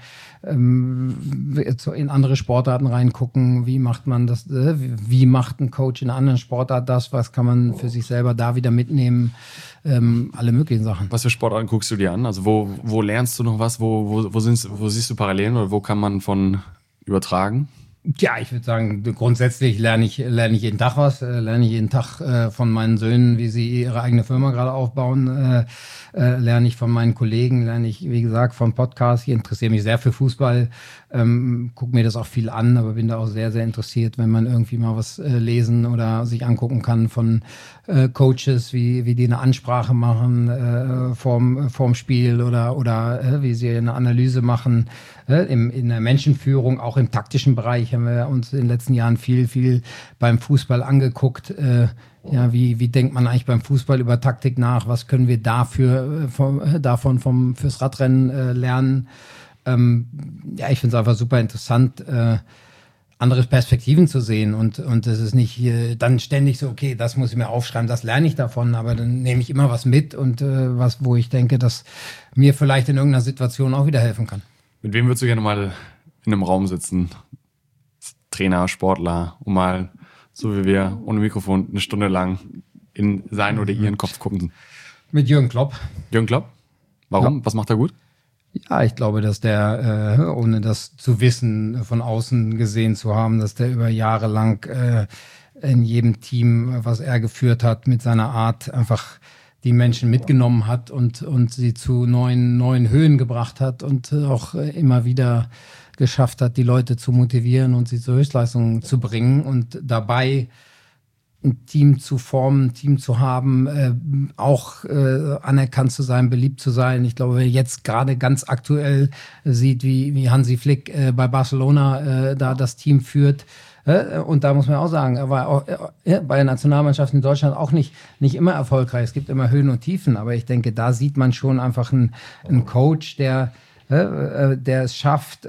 in andere Sportarten reingucken, wie macht man das, wie macht ein Coach in einer anderen Sportart das, was kann man für sich selber da wieder mitnehmen, alle möglichen Sachen. Was für Sportarten guckst du dir an? Also wo lernst du noch was, wo siehst du Parallelen oder wo kann man von übertragen? Ja, ich würde sagen, grundsätzlich lerne ich jeden Tag was, lerne ich jeden Tag von meinen Söhnen, wie sie ihre eigene Firma gerade aufbauen, lerne ich von meinen Kollegen, lerne ich, wie gesagt, von Podcasts. Ich interessiere mich sehr für Fußball, gucke mir das auch viel an, aber bin da auch sehr, sehr interessiert, wenn man irgendwie mal was lesen oder sich angucken kann von Coaches, wie die eine Ansprache machen vorm Spiel oder wie sie eine Analyse machen in der Menschenführung, auch im taktischen Bereich. Bereich haben wir uns in den letzten Jahren viel beim Fußball angeguckt. Wie denkt man eigentlich beim Fußball über Taktik nach? Was können wir fürs Radrennen lernen? Ich finde es einfach super interessant, andere Perspektiven zu sehen und es ist nicht dann ständig so, okay, das muss ich mir aufschreiben, das lerne ich davon, aber dann nehme ich immer was mit und wo ich denke, dass mir vielleicht in irgendeiner Situation auch wieder helfen kann. Mit wem würdest du gerne mal in einem Raum sitzen? Trainer, Sportler, und mal, so wie wir, ohne Mikrofon, eine Stunde lang in seinen oder ihren Kopf gucken? Mit Jürgen Klopp. Jürgen Klopp? Warum? Ja. Was macht er gut? Ja, ich glaube, dass der, ohne das zu wissen, von außen gesehen zu haben, dass der über Jahre lang in jedem Team, was er geführt hat, mit seiner Art einfach die Menschen mitgenommen hat und sie zu neuen Höhen gebracht hat und auch immer wieder geschafft hat, die Leute zu motivieren und sie zur Höchstleistung zu bringen und dabei ein Team zu formen, ein Team zu haben, auch anerkannt zu sein, beliebt zu sein. Ich glaube, wer jetzt gerade ganz aktuell sieht, wie Hansi Flick bei Barcelona da das Team führt. Und da muss man auch sagen, er war auch bei der Nationalmannschaft in Deutschland auch nicht immer erfolgreich. Es gibt immer Höhen und Tiefen, aber ich denke, da sieht man schon einfach einen Coach, der es schafft,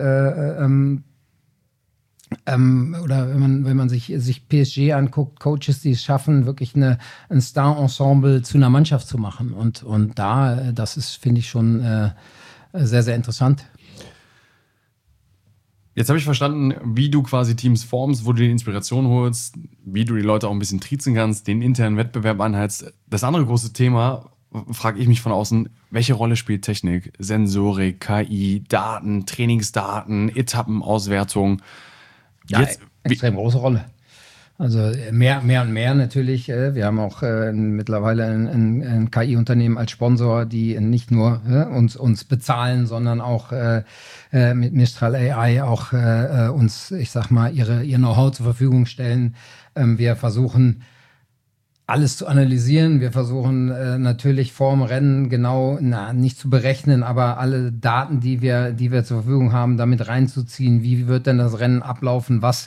oder wenn man sich PSG anguckt, Coaches, die es schaffen, wirklich ein Star-Ensemble zu einer Mannschaft zu machen. Und das ist, finde ich, schon sehr, sehr interessant. Jetzt habe ich verstanden, wie du quasi Teams formst, wo du die Inspiration holst, wie du die Leute auch ein bisschen triezen kannst, den internen Wettbewerb anheizt. Das andere große Thema, frage ich mich von außen, welche Rolle spielt Technik, Sensorik, KI, Daten, Trainingsdaten, Etappenauswertung? Extrem große Rolle. Also mehr und mehr natürlich. Wir haben auch mittlerweile ein KI-Unternehmen als Sponsor, die nicht nur uns bezahlen, sondern auch mit Mistral AI auch uns, ich sag mal, ihr Know-how zur Verfügung stellen. Wir versuchen alles zu analysieren. Wir versuchen natürlich vorm Rennen genau, nicht zu berechnen, aber alle Daten, die wir zur Verfügung haben, damit reinzuziehen. Wie wird denn das Rennen ablaufen? Was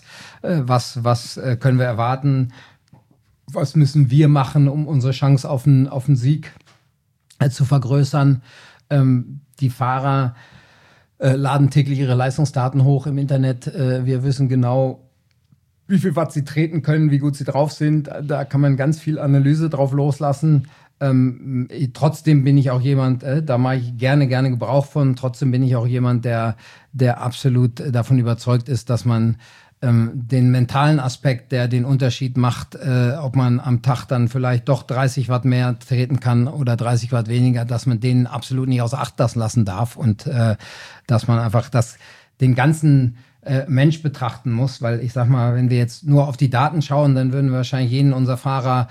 können wir erwarten? Was müssen wir machen, um unsere Chance auf einen Sieg zu vergrößern? Die Fahrer laden täglich ihre Leistungsdaten hoch im Internet. Wir wissen genau, wie viel Watt sie treten können, wie gut sie drauf sind. Da kann man ganz viel Analyse drauf loslassen. Trotzdem bin ich auch jemand, da mache ich gerne Gebrauch von. Trotzdem bin ich auch jemand, der absolut davon überzeugt ist, dass man den mentalen Aspekt, der den Unterschied macht, ob man am Tag dann vielleicht doch 30 Watt mehr treten kann oder 30 Watt weniger, dass man den absolut nicht außer Acht lassen darf und dass man einfach den ganzen Mensch betrachten muss, weil ich sag mal, wenn wir jetzt nur auf die Daten schauen, dann würden wir wahrscheinlich jeden unserer Fahrer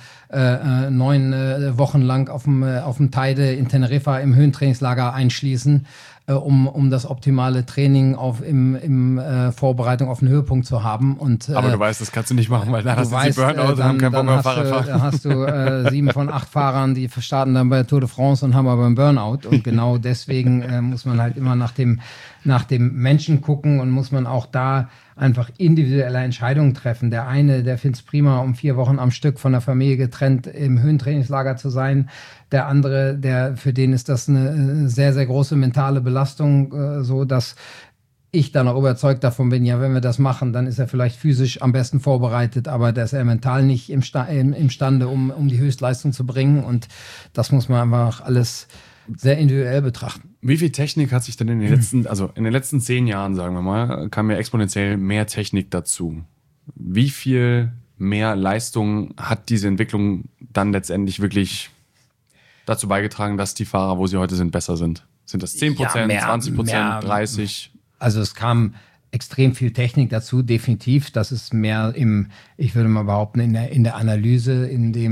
9 Wochen lang auf dem Teide in Teneriffa im Höhentrainingslager einschließen, um das optimale Training im Vorbereitung auf den Höhepunkt zu haben. Aber du weißt, das kannst du nicht machen, weil dann hast du die Burnout und haben keinen Bock mehr auf Fahrradfahren. Dann hast du 7 von 8 Fahrern, die starten dann bei der Tour de France und haben aber einen Burnout. Und genau deswegen muss man halt immer nach dem Menschen gucken und muss man auch da einfach individuelle Entscheidungen treffen. Der eine, der findet es prima, um 4 Wochen am Stück von der Familie getrennt im Höhentrainingslager zu sein. Der andere, für den ist das eine sehr, sehr große mentale Belastung, so dass ich dann auch überzeugt davon bin, ja, wenn wir das machen, dann ist er vielleicht physisch am besten vorbereitet, aber da ist er mental nicht imstande, um die Höchstleistung zu bringen. Und das muss man einfach alles sehr individuell betrachten. Wie viel Technik hat sich denn in den letzten 10 Jahren, sagen wir mal, kam ja exponentiell mehr Technik dazu? Wie viel mehr Leistung hat diese Entwicklung dann letztendlich wirklich dazu beigetragen, dass die Fahrer, wo sie heute sind, besser sind? Sind das 10%, 20%, 30%? Also es kam extrem viel Technik dazu, definitiv. Das ist mehr ich würde mal behaupten, in der Analyse, in dem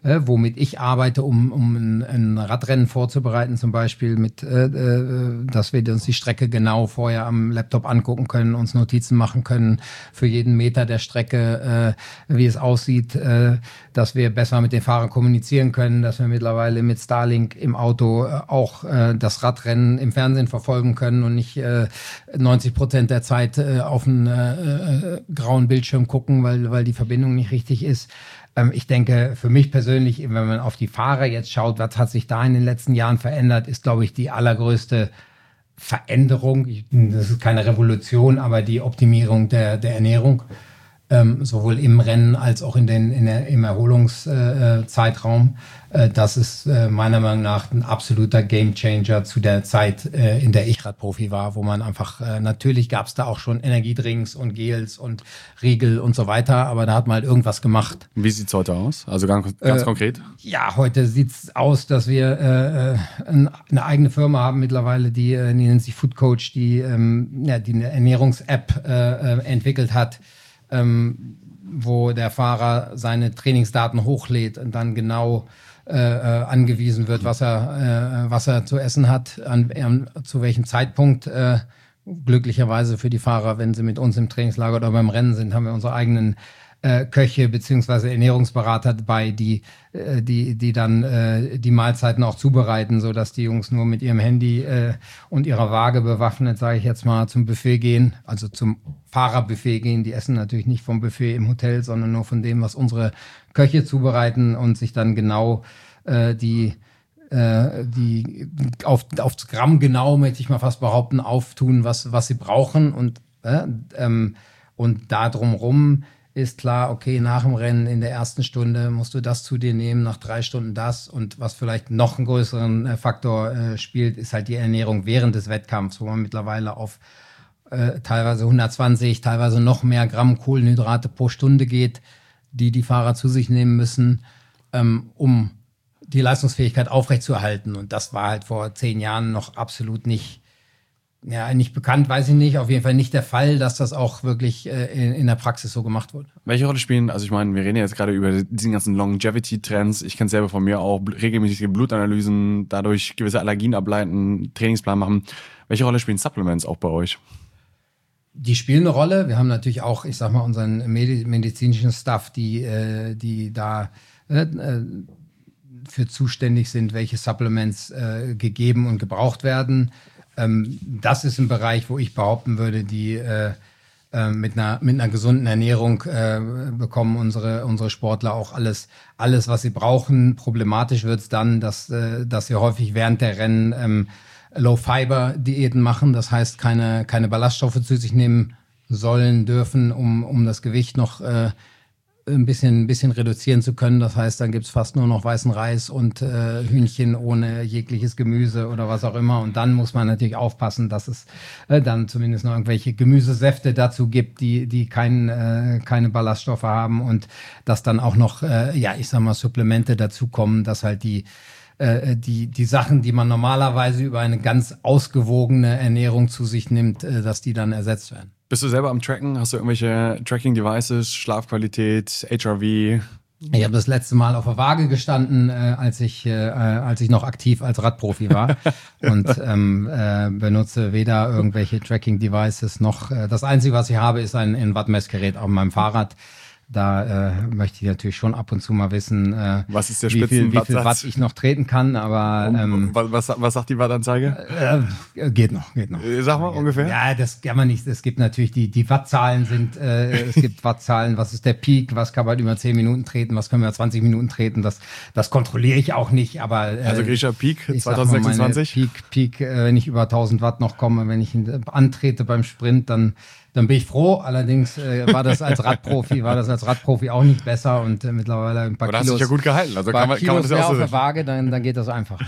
womit ich arbeite, um ein Radrennen vorzubereiten, zum Beispiel dass wir uns die Strecke genau vorher am Laptop angucken können, uns Notizen machen können für jeden Meter der Strecke, wie es aussieht, dass wir besser mit den Fahrern kommunizieren können, dass wir mittlerweile mit Starlink im Auto auch das Radrennen im Fernsehen verfolgen können und nicht 90% der Zeit auf einen grauen Bildschirm gucken, weil die Verbindung nicht richtig ist. Ich denke, für mich persönlich, wenn man auf die Fahrer jetzt schaut, was hat sich da in den letzten Jahren verändert, ist, glaube ich, die allergrößte Veränderung. Das ist keine Revolution, aber die Optimierung der Ernährung, sowohl im Rennen als auch im Erholungszeitraum. Das ist meiner Meinung nach ein absoluter Gamechanger zu der Zeit, in der ich Radprofi war, wo man einfach, natürlich gab es da auch schon Energiedrinks und Gels und Riegel und so weiter, aber da hat man halt irgendwas gemacht. Wie sieht's heute aus? Also ganz konkret? Ja, heute sieht's aus, dass wir eine eigene Firma haben mittlerweile, die nennt sich Food Coach, die eine Ernährungs-App entwickelt hat, wo der Fahrer seine Trainingsdaten hochlädt und dann genau angewiesen wird, was er zu essen hat, zu welchem Zeitpunkt. Glücklicherweise für die Fahrer, wenn sie mit uns im Trainingslager oder beim Rennen sind, haben wir unsere eigenen Köche beziehungsweise Ernährungsberater dabei, die dann die Mahlzeiten auch zubereiten, so dass die Jungs nur mit ihrem Handy und ihrer Waage bewaffnet, sage ich jetzt mal, zum Buffet gehen, also zum Fahrerbuffet gehen. Die essen natürlich nicht vom Buffet im Hotel, sondern nur von dem, was unsere Köche zubereiten und sich dann genau aufs Gramm genau, möchte ich mal fast behaupten, auftun, was sie brauchen und da drumrum ist klar, okay, nach dem Rennen in der ersten Stunde musst du das zu dir nehmen, nach 3 Stunden das. Und was vielleicht noch einen größeren Faktor spielt, ist halt die Ernährung während des Wettkampfs, wo man mittlerweile auf teilweise 120, teilweise noch mehr Gramm Kohlenhydrate pro Stunde geht, die Fahrer zu sich nehmen müssen, um die Leistungsfähigkeit aufrechtzuerhalten. Und das war halt vor 10 Jahren noch absolut nicht bekannt, weiß ich nicht. Auf jeden Fall nicht der Fall, dass das auch wirklich in der Praxis so gemacht wurde. Welche Rolle spielen, also ich meine, wir reden ja jetzt gerade über diesen ganzen Longevity-Trends. Ich kenne es selber von mir auch, regelmäßige Blutanalysen, dadurch gewisse Allergien ableiten, Trainingsplan machen. Welche Rolle spielen Supplements auch bei euch? Die spielen eine Rolle. Wir haben natürlich auch, ich sag mal, unseren medizinischen Staff, die da für zuständig sind, welche Supplements gegeben und gebraucht werden. Das ist ein Bereich, wo ich behaupten würde, die mit einer gesunden Ernährung bekommen unsere Sportler auch alles, was sie brauchen. Problematisch wird es dann, dass wir häufig während der Rennen Low-Fiber-Diäten machen. Das heißt, keine Ballaststoffe zu sich nehmen sollen, dürfen, um das Gewicht noch ein bisschen reduzieren zu können. Das heißt, dann gibt's fast nur noch weißen Reis und Hühnchen ohne jegliches Gemüse oder was auch immer. Und dann muss man natürlich aufpassen, dass es dann zumindest noch irgendwelche Gemüsesäfte dazu gibt, die keine Ballaststoffe haben und dass dann auch noch, ich sag mal, Supplemente dazukommen, dass halt die Sachen, die man normalerweise über eine ganz ausgewogene Ernährung zu sich nimmt, dass die dann ersetzt werden. Bist du selber am Tracken? Hast du irgendwelche Tracking-Devices, Schlafqualität, HRV? Ich habe das letzte Mal auf der Waage gestanden, als ich noch aktiv als Radprofi war und benutze weder irgendwelche Tracking-Devices noch. Das Einzige, was ich habe, ist ein Wattmessgerät auf meinem Fahrrad. Da möchte ich natürlich schon ab und zu mal wissen, was ist der wie viel Watt ich noch treten kann, aber was sagt die Wattanzeige? Geht noch. Sag mal ungefähr. Ja, das kann man nicht. Es gibt natürlich die Wattzahlen sind, es gibt Wattzahlen, was ist der Peak, was kann man über 10 Minuten treten, was können wir über 20 Minuten treten, das kontrolliere ich auch nicht, aber also Grisha Peak 2026? Peak, wenn ich über 1000 Watt noch komme, wenn ich antrete beim Sprint, dann bin ich froh. Allerdings war das als Radprofi auch nicht besser und mittlerweile ein paar Kilos. Aber da hast du dich ja gut gehalten. Also kann man das mehr auch so auf der Waage, dann geht das einfach.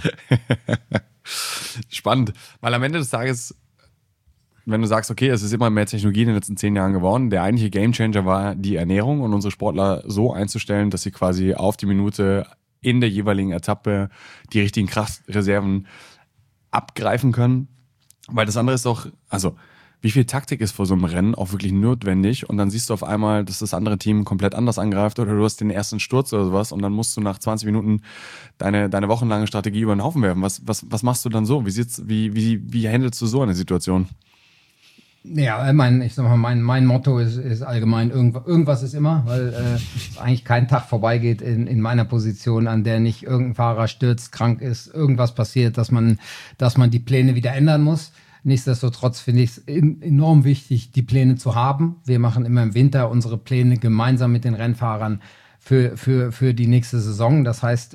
Spannend. Weil am Ende des Tages, wenn du sagst, okay, es ist immer mehr Technologie in den letzten 10 Jahren geworden, der eigentliche Gamechanger war die Ernährung und unsere Sportler so einzustellen, dass sie quasi auf die Minute in der jeweiligen Etappe die richtigen Kraftreserven abgreifen können. Weil das andere ist doch, also wie viel Taktik ist vor so einem Rennen auch wirklich notwendig und dann siehst du auf einmal, dass das andere Team komplett anders angreift oder du hast den ersten Sturz oder sowas und dann musst du nach 20 Minuten deine wochenlange Strategie über den Haufen werfen. Was machst du dann so? Wie handelst du so eine Situation? Ja, mein Motto ist allgemein, irgendwas ist immer, weil eigentlich kein Tag vorbeigeht in meiner Position, an der nicht irgendein Fahrer stürzt, krank ist, irgendwas passiert, dass man die Pläne wieder ändern muss. Nichtsdestotrotz finde ich es enorm wichtig, die Pläne zu haben. Wir machen immer im Winter unsere Pläne gemeinsam mit den Rennfahrern für die nächste Saison. Das heißt,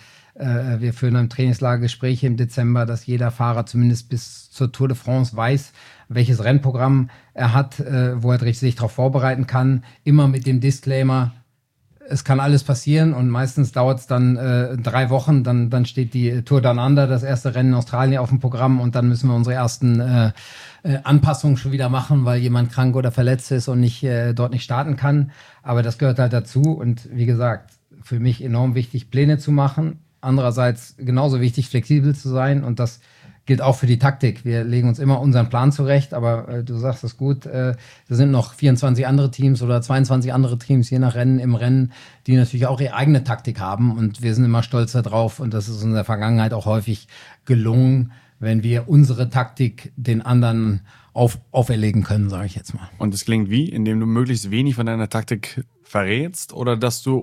wir führen im Trainingslager Gespräche im Dezember, dass jeder Fahrer zumindest bis zur Tour de France weiß, welches Rennprogramm er hat, wo er sich darauf vorbereiten kann. Immer mit dem Disclaimer, es kann alles passieren und meistens dauert es dann 3 Wochen, dann steht die Tour Down Under, das erste Rennen in Australien auf dem Programm und dann müssen wir unsere ersten Anpassungen schon wieder machen, weil jemand krank oder verletzt ist und dort nicht starten kann. Aber das gehört halt dazu und wie gesagt, für mich enorm wichtig, Pläne zu machen. Andererseits genauso wichtig, flexibel zu sein und das gilt auch für die Taktik. Wir legen uns immer unseren Plan zurecht, aber du sagst es gut, da sind noch 24 andere Teams oder 22 andere Teams, je nach Rennen im Rennen, die natürlich auch ihre eigene Taktik haben und wir sind immer stolz darauf und das ist in der Vergangenheit auch häufig gelungen, wenn wir unsere Taktik den anderen auferlegen können, sage ich jetzt mal. Und das klingt wie? Indem du möglichst wenig von deiner Taktik verrätst oder dass du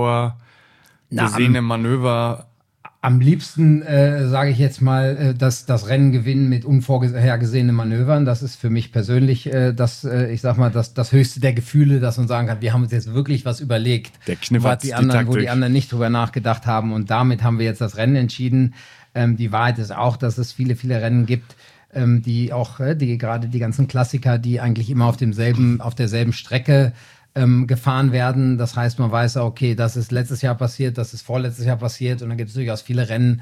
unvorgesehene Manöver... Am liebsten sage ich jetzt mal, dass das Rennen gewinnen mit unvorhergesehenen Manövern. Das ist für mich persönlich das höchste der Gefühle, dass man sagen kann, wir haben uns jetzt wirklich was überlegt, der Kniffert, wo die anderen nicht drüber nachgedacht haben. Und damit haben wir jetzt das Rennen entschieden. Die Wahrheit ist auch, dass es viele, viele Rennen gibt, die gerade die ganzen Klassiker, die eigentlich immer auf derselben Strecke gefahren werden. Das heißt, man weiß, okay, das ist letztes Jahr passiert, das ist vorletztes Jahr passiert und dann gibt es durchaus viele Rennen,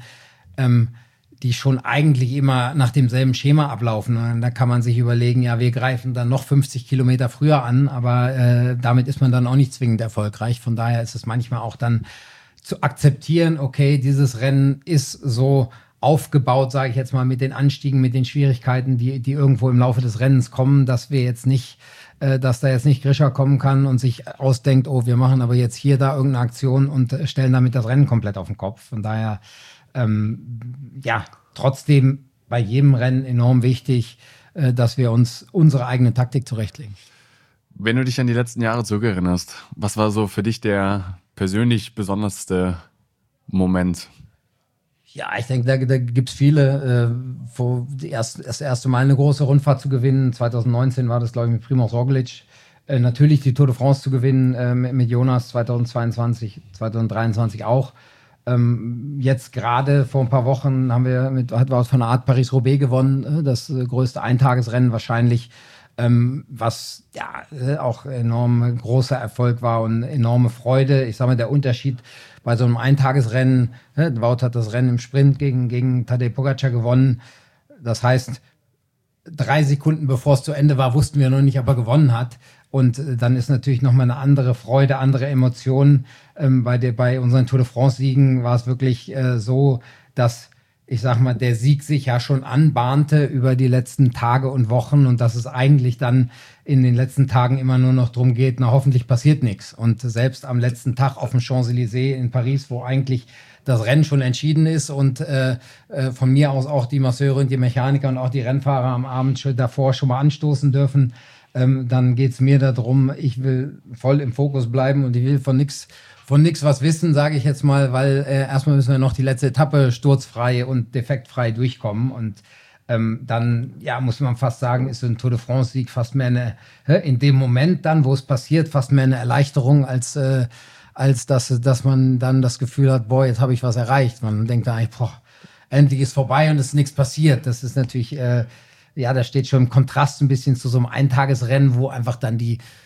die schon eigentlich immer nach demselben Schema ablaufen. Und da kann man sich überlegen, ja, wir greifen dann noch 50 Kilometer früher an, aber damit ist man dann auch nicht zwingend erfolgreich. Von daher ist es manchmal auch dann zu akzeptieren, okay, dieses Rennen ist so aufgebaut, sage ich jetzt mal, mit den Anstiegen, mit den Schwierigkeiten, die irgendwo im Laufe des Rennens kommen, dass da jetzt nicht Grisha kommen kann und sich ausdenkt, oh, wir machen aber jetzt hier da irgendeine Aktion und stellen damit das Rennen komplett auf den Kopf. Von daher, trotzdem bei jedem Rennen enorm wichtig, dass wir uns unsere eigene Taktik zurechtlegen. Wenn du dich an die letzten Jahre zurückerinnerst, was war so für dich der persönlich besonderste Moment? Ja, ich denke, da gibt's viele. Das erste Mal eine große Rundfahrt zu gewinnen, 2019 war das, glaube ich, mit Primož Roglič. Natürlich die Tour de France zu gewinnen mit Jonas, 2022, 2023 auch. Jetzt gerade vor ein paar Wochen haben wir hat Wout van Aert Paris-Roubaix gewonnen, das größte Eintagesrennen wahrscheinlich, was auch enorm großer Erfolg war und enorme Freude. Ich sage mal, der Unterschied bei so einem Eintagesrennen, Wout hat das Rennen im Sprint gegen Tadej Pogačar gewonnen. Das heißt, 3 Sekunden bevor es zu Ende war, wussten wir noch nicht, ob er gewonnen hat. Und dann ist natürlich nochmal eine andere Freude, andere Emotionen. Bei unseren Tour de France-Siegen war es wirklich so, dass, ich sag mal, der Sieg sich ja schon anbahnte über die letzten Tage und Wochen und dass es eigentlich dann in den letzten Tagen immer nur noch darum geht, na, hoffentlich passiert nichts. Und selbst am letzten Tag auf dem Champs-Élysées in Paris, wo eigentlich das Rennen schon entschieden ist und von mir aus auch die Masseure und die Mechaniker und auch die Rennfahrer am Abend davor schon mal anstoßen dürfen, dann geht's mir darum, ich will voll im Fokus bleiben und ich will von nix was wissen, sage ich jetzt mal, weil erstmal müssen wir noch die letzte Etappe sturzfrei und defektfrei durchkommen und dann, muss man fast sagen, ist so ein Tour de France-Sieg fast mehr in dem Moment dann, wo es passiert, fast mehr eine Erleichterung, als dass man dann das Gefühl hat, boah, jetzt habe ich was erreicht. Man denkt da eigentlich, endlich ist vorbei und es ist nichts passiert. Das ist natürlich, da steht schon im Kontrast ein bisschen zu so einem Eintagesrennen, wo einfach dann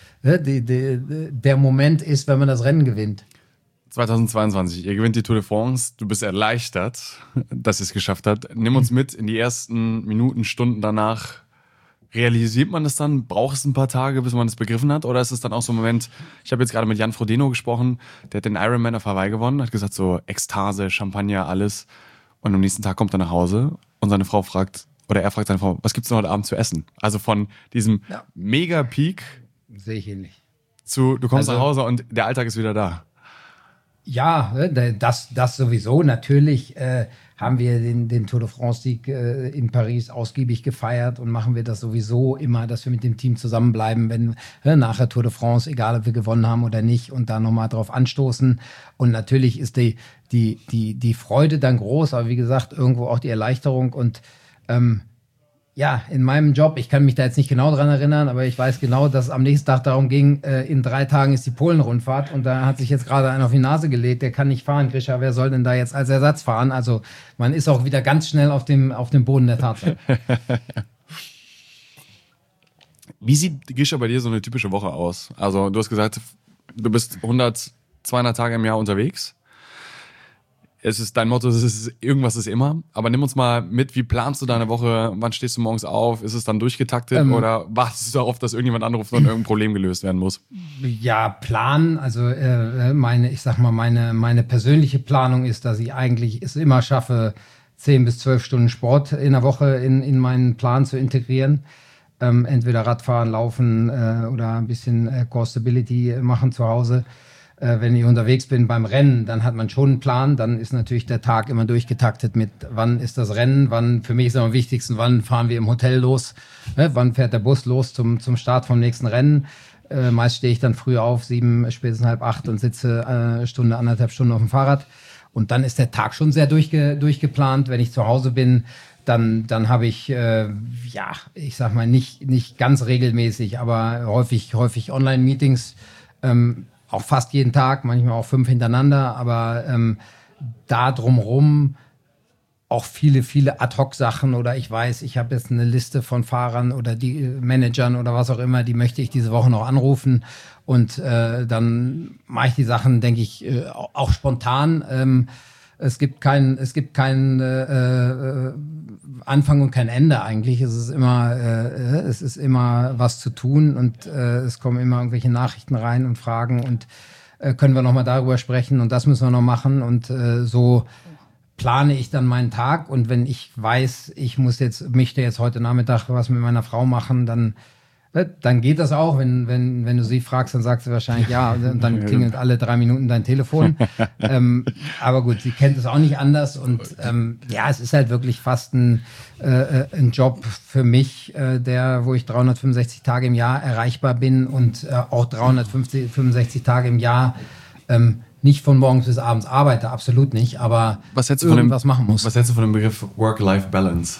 der Moment ist, wenn man das Rennen gewinnt. 2022, ihr gewinnt die Tour de France, du bist erleichtert, dass ihr es geschafft habt. Nimm uns mit in die ersten Minuten, Stunden danach. Realisiert man das dann? Braucht es ein paar Tage, bis man das begriffen hat? Oder ist es dann auch so ein Moment, ich habe jetzt gerade mit Jan Frodeno gesprochen, der hat den Ironman auf Hawaii gewonnen, hat gesagt so Ekstase, Champagner, alles. Und am nächsten Tag kommt er nach Hause und seine Frau fragt, Oder er fragt seine Frau, was gibt's denn heute Abend zu essen? Also von diesem Mega-Peak Sehe ich ähnlich. zu, du kommst Also- nach Hause und der Alltag ist wieder da. Ja, das sowieso. Natürlich haben wir den Tour de France-Sieg in Paris ausgiebig gefeiert und machen wir das sowieso immer, dass wir mit dem Team zusammenbleiben, wenn nachher Tour de France, egal ob wir gewonnen haben oder nicht, und da nochmal drauf anstoßen. Und natürlich ist die Freude dann groß, aber wie gesagt, irgendwo auch die Erleichterung. Und ja, in meinem Job, ich kann mich da jetzt nicht genau dran erinnern, aber ich weiß genau, dass es am nächsten Tag darum ging, in 3 Tagen ist die Polen-Rundfahrt und da hat sich jetzt gerade einer auf die Nase gelegt, der kann nicht fahren, Grisha, wer soll denn da jetzt als Ersatz fahren? Also man ist auch wieder ganz schnell auf dem Boden der Tatsache. Wie sieht, Grisha, bei dir so eine typische Woche aus? Also du hast gesagt, du bist 100, 200 Tage im Jahr unterwegs. Es ist dein Motto, irgendwas ist immer. Aber nimm uns mal mit, wie planst du deine Woche? Wann stehst du morgens auf? Ist es dann durchgetaktet oder wartest du darauf, dass irgendjemand anruft und irgendein Problem gelöst werden muss? Ja, Plan, also meine persönliche Planung ist, dass ich eigentlich es immer schaffe, 10 bis 12 Stunden Sport in der Woche in meinen Plan zu integrieren. Entweder Radfahren, Laufen oder ein bisschen Core Stability machen zu Hause. Wenn ich unterwegs bin beim Rennen, dann hat man schon einen Plan. Dann ist natürlich der Tag immer durchgetaktet mit, wann ist das Rennen, für mich ist am wichtigsten, wann fahren wir im Hotel los, wann fährt der Bus los zum Start vom nächsten Rennen. Meist stehe ich dann früh auf, 7, spätestens halb 8 und sitze Stunde, 1,5 Stunden auf dem Fahrrad. Und dann ist der Tag schon sehr durchgeplant. Wenn ich zu Hause bin, dann habe ich, ich sag mal, nicht ganz regelmäßig, aber häufig Online-Meetings, auch fast jeden Tag, manchmal auch 5 hintereinander, aber da drumherum auch viele Ad-Hoc-Sachen oder ich weiß, ich habe jetzt eine Liste von Fahrern oder die Managern oder was auch immer, die möchte ich diese Woche noch anrufen und dann mache ich die Sachen, denke ich, auch spontan. Es gibt kein Anfang und kein Ende eigentlich. Es ist immer was zu tun und es kommen immer irgendwelche Nachrichten rein und Fragen und können wir noch mal darüber sprechen und das müssen wir noch machen und so plane ich dann meinen Tag und wenn ich weiß, ich möchte jetzt heute Nachmittag was mit meiner Frau machen, dann geht das auch. Wenn du sie fragst, dann sagt sie wahrscheinlich ja. Und dann klingelt alle 3 Minuten dein Telefon. Aber gut, sie kennt es auch nicht anders. Und es ist halt wirklich fast ein Job für mich, wo ich 365 Tage im Jahr erreichbar bin und auch 365 Tage im Jahr nicht von morgens bis abends arbeite, absolut nicht. Aber irgendwas machen muss. Was hältst du von dem Begriff Work-Life-Balance?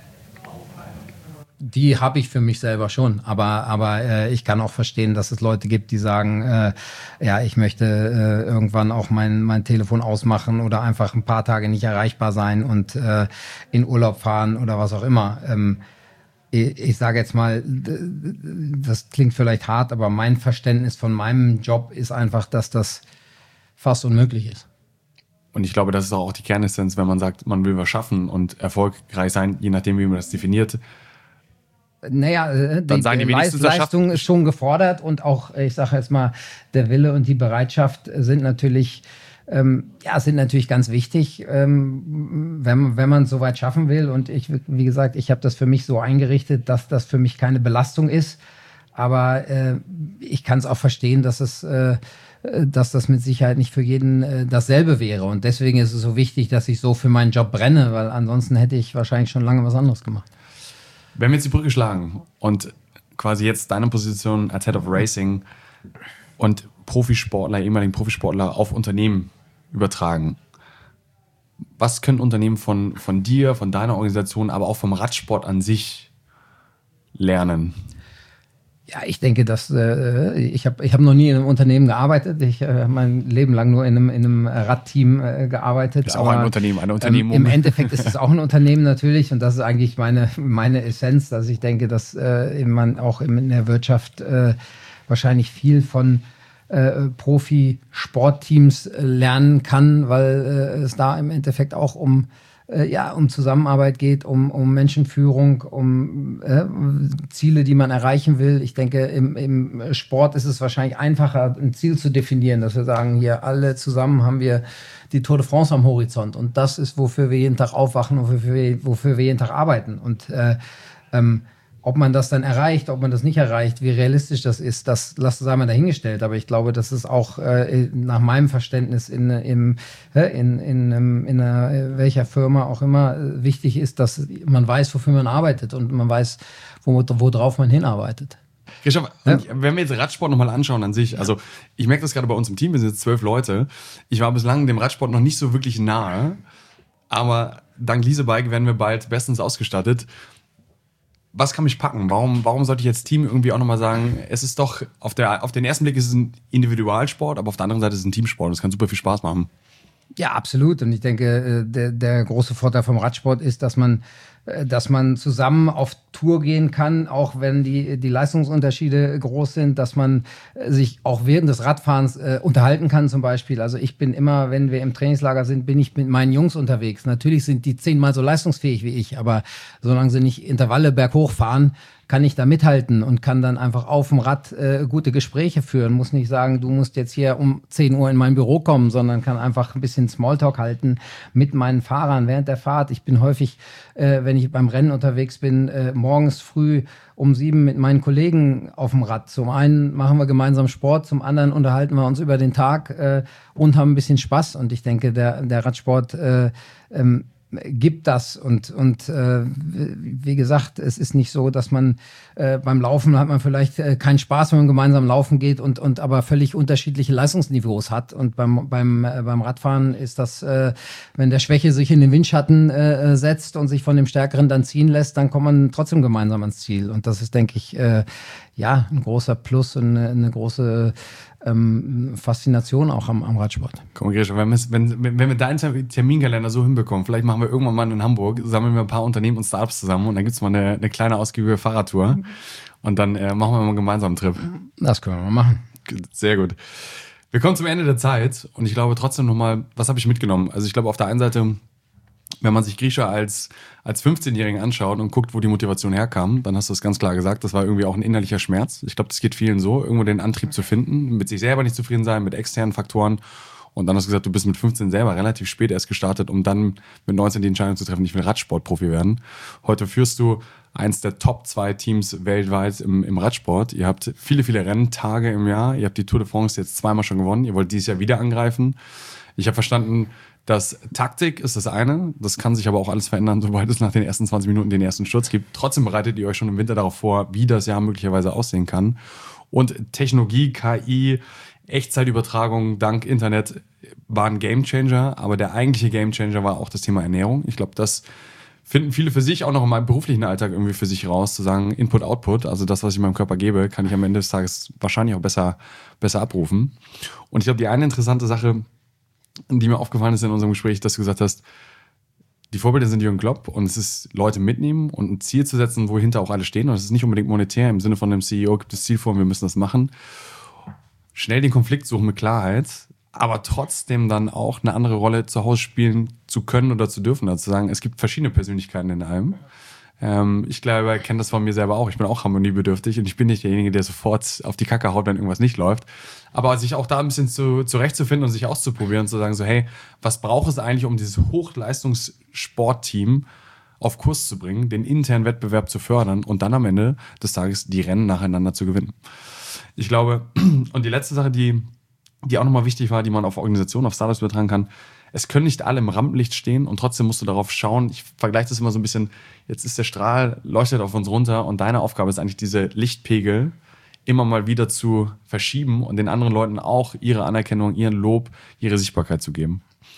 Die habe ich für mich selber schon, aber ich kann auch verstehen, dass es Leute gibt, die sagen, ich möchte irgendwann auch mein Telefon ausmachen oder einfach ein paar Tage nicht erreichbar sein und in Urlaub fahren oder was auch immer. Ich sage jetzt mal, das klingt vielleicht hart, aber mein Verständnis von meinem Job ist einfach, dass das fast unmöglich ist. Und ich glaube, das ist auch die Kernessenz, wenn man sagt, man will was schaffen und erfolgreich sein, je nachdem, wie man das definiert. Naja, die Leistung ist schon gefordert und auch, ich sage jetzt mal, der Wille und die Bereitschaft sind natürlich ganz wichtig, wenn man es so weit schaffen will. Und wie gesagt, ich habe das für mich so eingerichtet, dass das für mich keine Belastung ist. Aber ich kann es auch verstehen, dass das mit Sicherheit nicht für jeden dasselbe wäre. Und deswegen ist es so wichtig, dass ich so für meinen Job brenne, weil ansonsten hätte ich wahrscheinlich schon lange was anderes gemacht. Wenn wir jetzt die Brücke schlagen und quasi jetzt deine Position als Head of Racing und ehemaligen Profisportler auf Unternehmen übertragen, was können Unternehmen von dir, von deiner Organisation, aber auch vom Radsport an sich lernen? Ja, ich denke, dass ich hab noch nie in einem Unternehmen gearbeitet. Ich habe mein Leben lang nur in einem Radteam gearbeitet. Das ist auch ein Unternehmen, eine Unternehmung. Im Endeffekt ist es auch ein Unternehmen natürlich und das ist eigentlich meine Essenz, dass ich denke, dass man auch in der Wirtschaft wahrscheinlich viel von Profi-Sportteams lernen kann, weil es da im Endeffekt auch um um Zusammenarbeit geht, um Menschenführung, um Ziele, die man erreichen will. Ich denke, im Sport ist es wahrscheinlich einfacher, ein Ziel zu definieren, dass wir sagen, hier alle zusammen haben wir die Tour de France am Horizont. Und das ist, wofür wir jeden Tag aufwachen und wofür wir jeden Tag arbeiten. Und ob man das dann erreicht, ob man das nicht erreicht, wie realistisch das ist, das sei mal dahingestellt. Aber ich glaube, dass es auch nach meinem Verständnis in welcher Firma auch immer wichtig ist, dass man weiß, wofür man arbeitet und man weiß, worauf man hinarbeitet. Christoph, wenn wir jetzt Radsport nochmal anschauen an sich, also ich merke das gerade bei uns im Team, wir sind jetzt 12 Leute. Ich war bislang dem Radsport noch nicht so wirklich nahe, aber dank Leasebike werden wir bald bestens ausgestattet. Was kann mich packen? Warum sollte ich jetzt Team irgendwie auch nochmal sagen, es ist doch, auf den ersten Blick ist es ein Individualsport, aber auf der anderen Seite ist es ein Teamsport. Das kann super viel Spaß machen. Ja, absolut. Und ich denke, der große Vorteil vom Radsport ist, dass man zusammen auf Tour gehen kann, auch wenn die Leistungsunterschiede groß sind, dass man sich auch während des Radfahrens unterhalten kann zum Beispiel. Also ich bin immer, wenn wir im Trainingslager sind, bin ich mit meinen Jungs unterwegs. Natürlich sind die 10-mal so leistungsfähig wie ich, aber solange sie nicht Intervalle berghoch fahren, kann ich da mithalten und kann dann einfach auf dem Rad gute Gespräche führen. Muss nicht sagen, du musst jetzt hier um 10 Uhr in mein Büro kommen, sondern kann einfach ein bisschen Smalltalk halten mit meinen Fahrern während der Fahrt. Ich bin häufig, wenn ich beim Rennen unterwegs bin, morgens früh um 7 mit meinen Kollegen auf dem Rad. Zum einen machen wir gemeinsam Sport, zum anderen unterhalten wir uns über den Tag und haben ein bisschen Spaß. Und ich denke, der Radsport gibt das und wie gesagt, es ist nicht so, dass man beim Laufen hat man vielleicht keinen Spaß, wenn man gemeinsam laufen geht und aber völlig unterschiedliche Leistungsniveaus hat und beim Radfahren ist das, wenn der Schwäche sich in den Windschatten setzt und sich von dem Stärkeren dann ziehen lässt, dann kommt man trotzdem gemeinsam ans Ziel und das ist, denke ich, ein großer Plus und eine große Faszination auch am Radsport. Komm, Grisha, wenn wir deinen Terminkalender so hinbekommen, vielleicht machen wir irgendwann mal in Hamburg, sammeln wir ein paar Unternehmen und Startups zusammen und dann gibt es mal eine kleine ausgiebige Fahrradtour und dann machen wir mal einen gemeinsamen Trip. Das können wir mal machen. Sehr gut. Wir kommen zum Ende der Zeit und ich glaube trotzdem nochmal, was habe ich mitgenommen? Also ich glaube auf der einen Seite, wenn man sich Grisha als 15-Jährigen anschaut und guckt, wo die Motivation herkam, dann hast du es ganz klar gesagt, das war irgendwie auch ein innerlicher Schmerz. Ich glaube, das geht vielen so, irgendwo den Antrieb zu finden, mit sich selber nicht zufrieden sein, mit externen Faktoren. Und dann hast du gesagt, du bist mit 15 selber relativ spät erst gestartet, um dann mit 19 die Entscheidung zu treffen, ich will Radsportprofi werden. Heute führst du eins der Top 2 Teams weltweit im Radsport. Ihr habt viele, viele Renntage im Jahr. Ihr habt die Tour de France jetzt 2-mal schon gewonnen. Ihr wollt dieses Jahr wieder angreifen. Ich habe verstanden, dass Taktik ist das eine. Das kann sich aber auch alles verändern, sobald es nach den ersten 20 Minuten den ersten Sturz gibt. Trotzdem bereitet ihr euch schon im Winter darauf vor, wie das Jahr möglicherweise aussehen kann. Und Technologie, KI, Echtzeitübertragung dank Internet war ein Gamechanger. Aber der eigentliche Gamechanger war auch das Thema Ernährung. Ich glaube, das finden viele für sich auch noch in meinem beruflichen Alltag irgendwie für sich raus, zu sagen Input, Output, also das, was ich meinem Körper gebe, kann ich am Ende des Tages wahrscheinlich auch besser abrufen. Und ich glaube, die eine interessante Sache, die mir aufgefallen ist in unserem Gespräch, dass du gesagt hast, die Vorbilder sind Jürgen Klopp und es ist Leute mitnehmen und ein Ziel zu setzen, wo hinter auch alle stehen. Und es ist nicht unbedingt monetär, im Sinne von dem CEO gibt es Ziel vor und wir müssen das machen. Schnell den Konflikt suchen mit Klarheit, aber trotzdem dann auch eine andere Rolle zu Hause spielen zu können oder zu dürfen. Also zu sagen, es gibt verschiedene Persönlichkeiten in einem. Ich glaube, ich kenne das von mir selber auch. Ich bin auch harmoniebedürftig und ich bin nicht derjenige, der sofort auf die Kacke haut, wenn irgendwas nicht läuft. Aber sich auch da ein bisschen zurechtzufinden und sich auszuprobieren und zu sagen so, hey, was braucht es eigentlich, um dieses Hochleistungssportteam auf Kurs zu bringen, den internen Wettbewerb zu fördern und dann am Ende des Tages die Rennen nacheinander zu gewinnen. Ich glaube, und die letzte Sache, die auch nochmal wichtig war, die man auf Organisationen, auf Startups übertragen kann, es können nicht alle im Rampenlicht stehen und trotzdem musst du darauf schauen. Ich vergleiche das immer so ein bisschen, jetzt ist der Strahl, leuchtet auf uns runter und deine Aufgabe ist eigentlich, diese Lichtpegel immer mal wieder zu verschieben und den anderen Leuten auch ihre Anerkennung, ihren Lob, ihre Sichtbarkeit zu geben.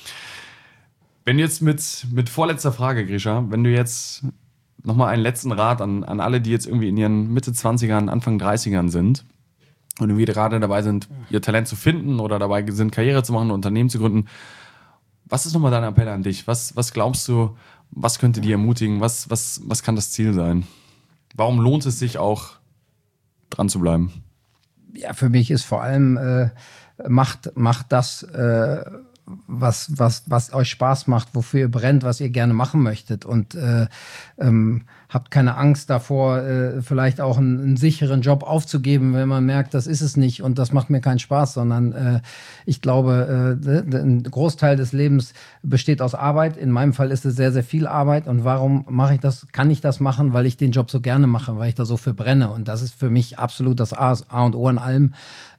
Wenn du jetzt mit vorletzter Frage, Grisha, wenn du jetzt nochmal einen letzten Rat an alle, die jetzt irgendwie in ihren Mitte 20ern, Anfang 30ern sind und irgendwie gerade dabei sind, ihr Talent zu finden oder dabei sind, Karriere zu machen, ein Unternehmen zu gründen, was ist nochmal dein Appell an dich? Was glaubst du, was könnte dir ermutigen? Was kann das Ziel sein? Warum lohnt es sich auch, dran zu bleiben? Ja, für mich ist vor allem, macht das, was euch Spaß macht, wofür ihr brennt, was ihr gerne machen möchtet und habt keine Angst davor, vielleicht auch einen sicheren Job aufzugeben, wenn man merkt, das ist es nicht und das macht mir keinen Spaß, sondern ich glaube, ein Großteil des Lebens besteht aus Arbeit. In meinem Fall ist es sehr, sehr viel Arbeit. Und warum mache ich das? Kann ich das machen? Weil ich den Job so gerne mache, weil ich da so für brenne. Und das ist für mich absolut das A und O an allem.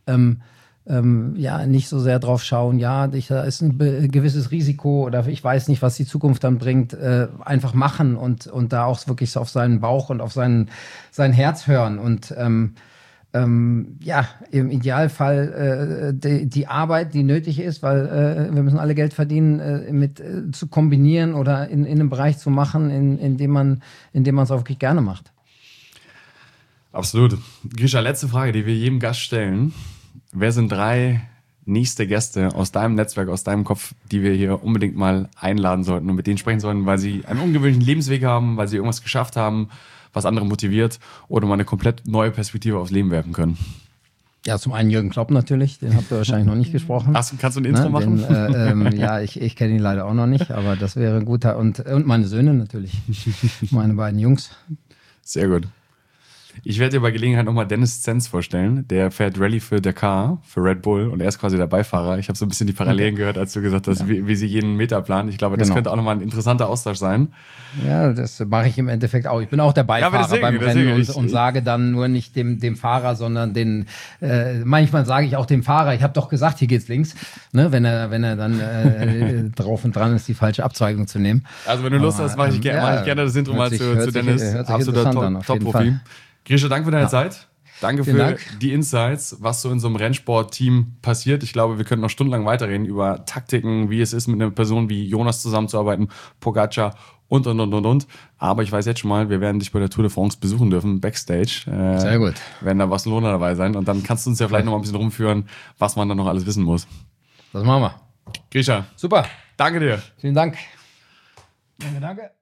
Nicht so sehr drauf schauen, da ist ein gewisses Risiko oder ich weiß nicht, was die Zukunft dann bringt, einfach machen und da auch wirklich so auf seinen Bauch und auf sein Herz hören und im Idealfall die Arbeit, die nötig ist, weil wir müssen alle Geld verdienen, zu kombinieren oder in einem Bereich zu machen, in dem man es auch wirklich gerne macht. Absolut. Grisha, letzte Frage, die wir jedem Gast stellen. Wer sind 3 nächste Gäste aus deinem Netzwerk, aus deinem Kopf, die wir hier unbedingt mal einladen sollten und mit denen sprechen sollten, weil sie einen ungewöhnlichen Lebensweg haben, weil sie irgendwas geschafft haben, was andere motiviert oder mal eine komplett neue Perspektive aufs Leben werfen können? Ja, zum einen Jürgen Klopp natürlich, den habt ihr wahrscheinlich noch nicht gesprochen. Kannst du ein Intro machen? Ich kenne ihn leider auch noch nicht, aber das wäre ein guter. Und meine Söhne natürlich, meine beiden Jungs. Sehr gut. Ich werde dir bei Gelegenheit nochmal Dennis Zenz vorstellen. Der fährt Rallye für Dakar, für Red Bull und er ist quasi der Beifahrer. Ich habe so ein bisschen die Parallelen gehört, als du gesagt hast, wie sie jeden Meter planen. Ich glaube, das könnte auch nochmal ein interessanter Austausch sein. Ja, das mache ich im Endeffekt auch. Ich bin auch der Beifahrer beim Rennen und sage dann nur nicht dem Fahrer, sondern manchmal sage ich auch dem Fahrer, ich habe doch gesagt, hier geht's links, ne, wenn er dann drauf und dran ist, die falsche Abzweigung zu nehmen. Also wenn du Lust hast, mache ich gerne das Intro mal zu Dennis. Absoluter Top-Profi. Grisha, danke für deine Zeit. Danke für die Insights, was so in so einem Rennsportteam passiert. Ich glaube, wir könnten noch stundenlang weiterreden über Taktiken, wie es ist, mit einer Person wie Jonas zusammenzuarbeiten, Pogacar und. Aber ich weiß jetzt schon mal, wir werden dich bei der Tour de France besuchen dürfen, Backstage. Sehr gut. Werden da Barcelona dabei sein. Und dann kannst du uns ja vielleicht noch mal ein bisschen rumführen, was man da noch alles wissen muss. Das machen wir. Grisha. Super. Danke dir. Vielen Dank. Danke.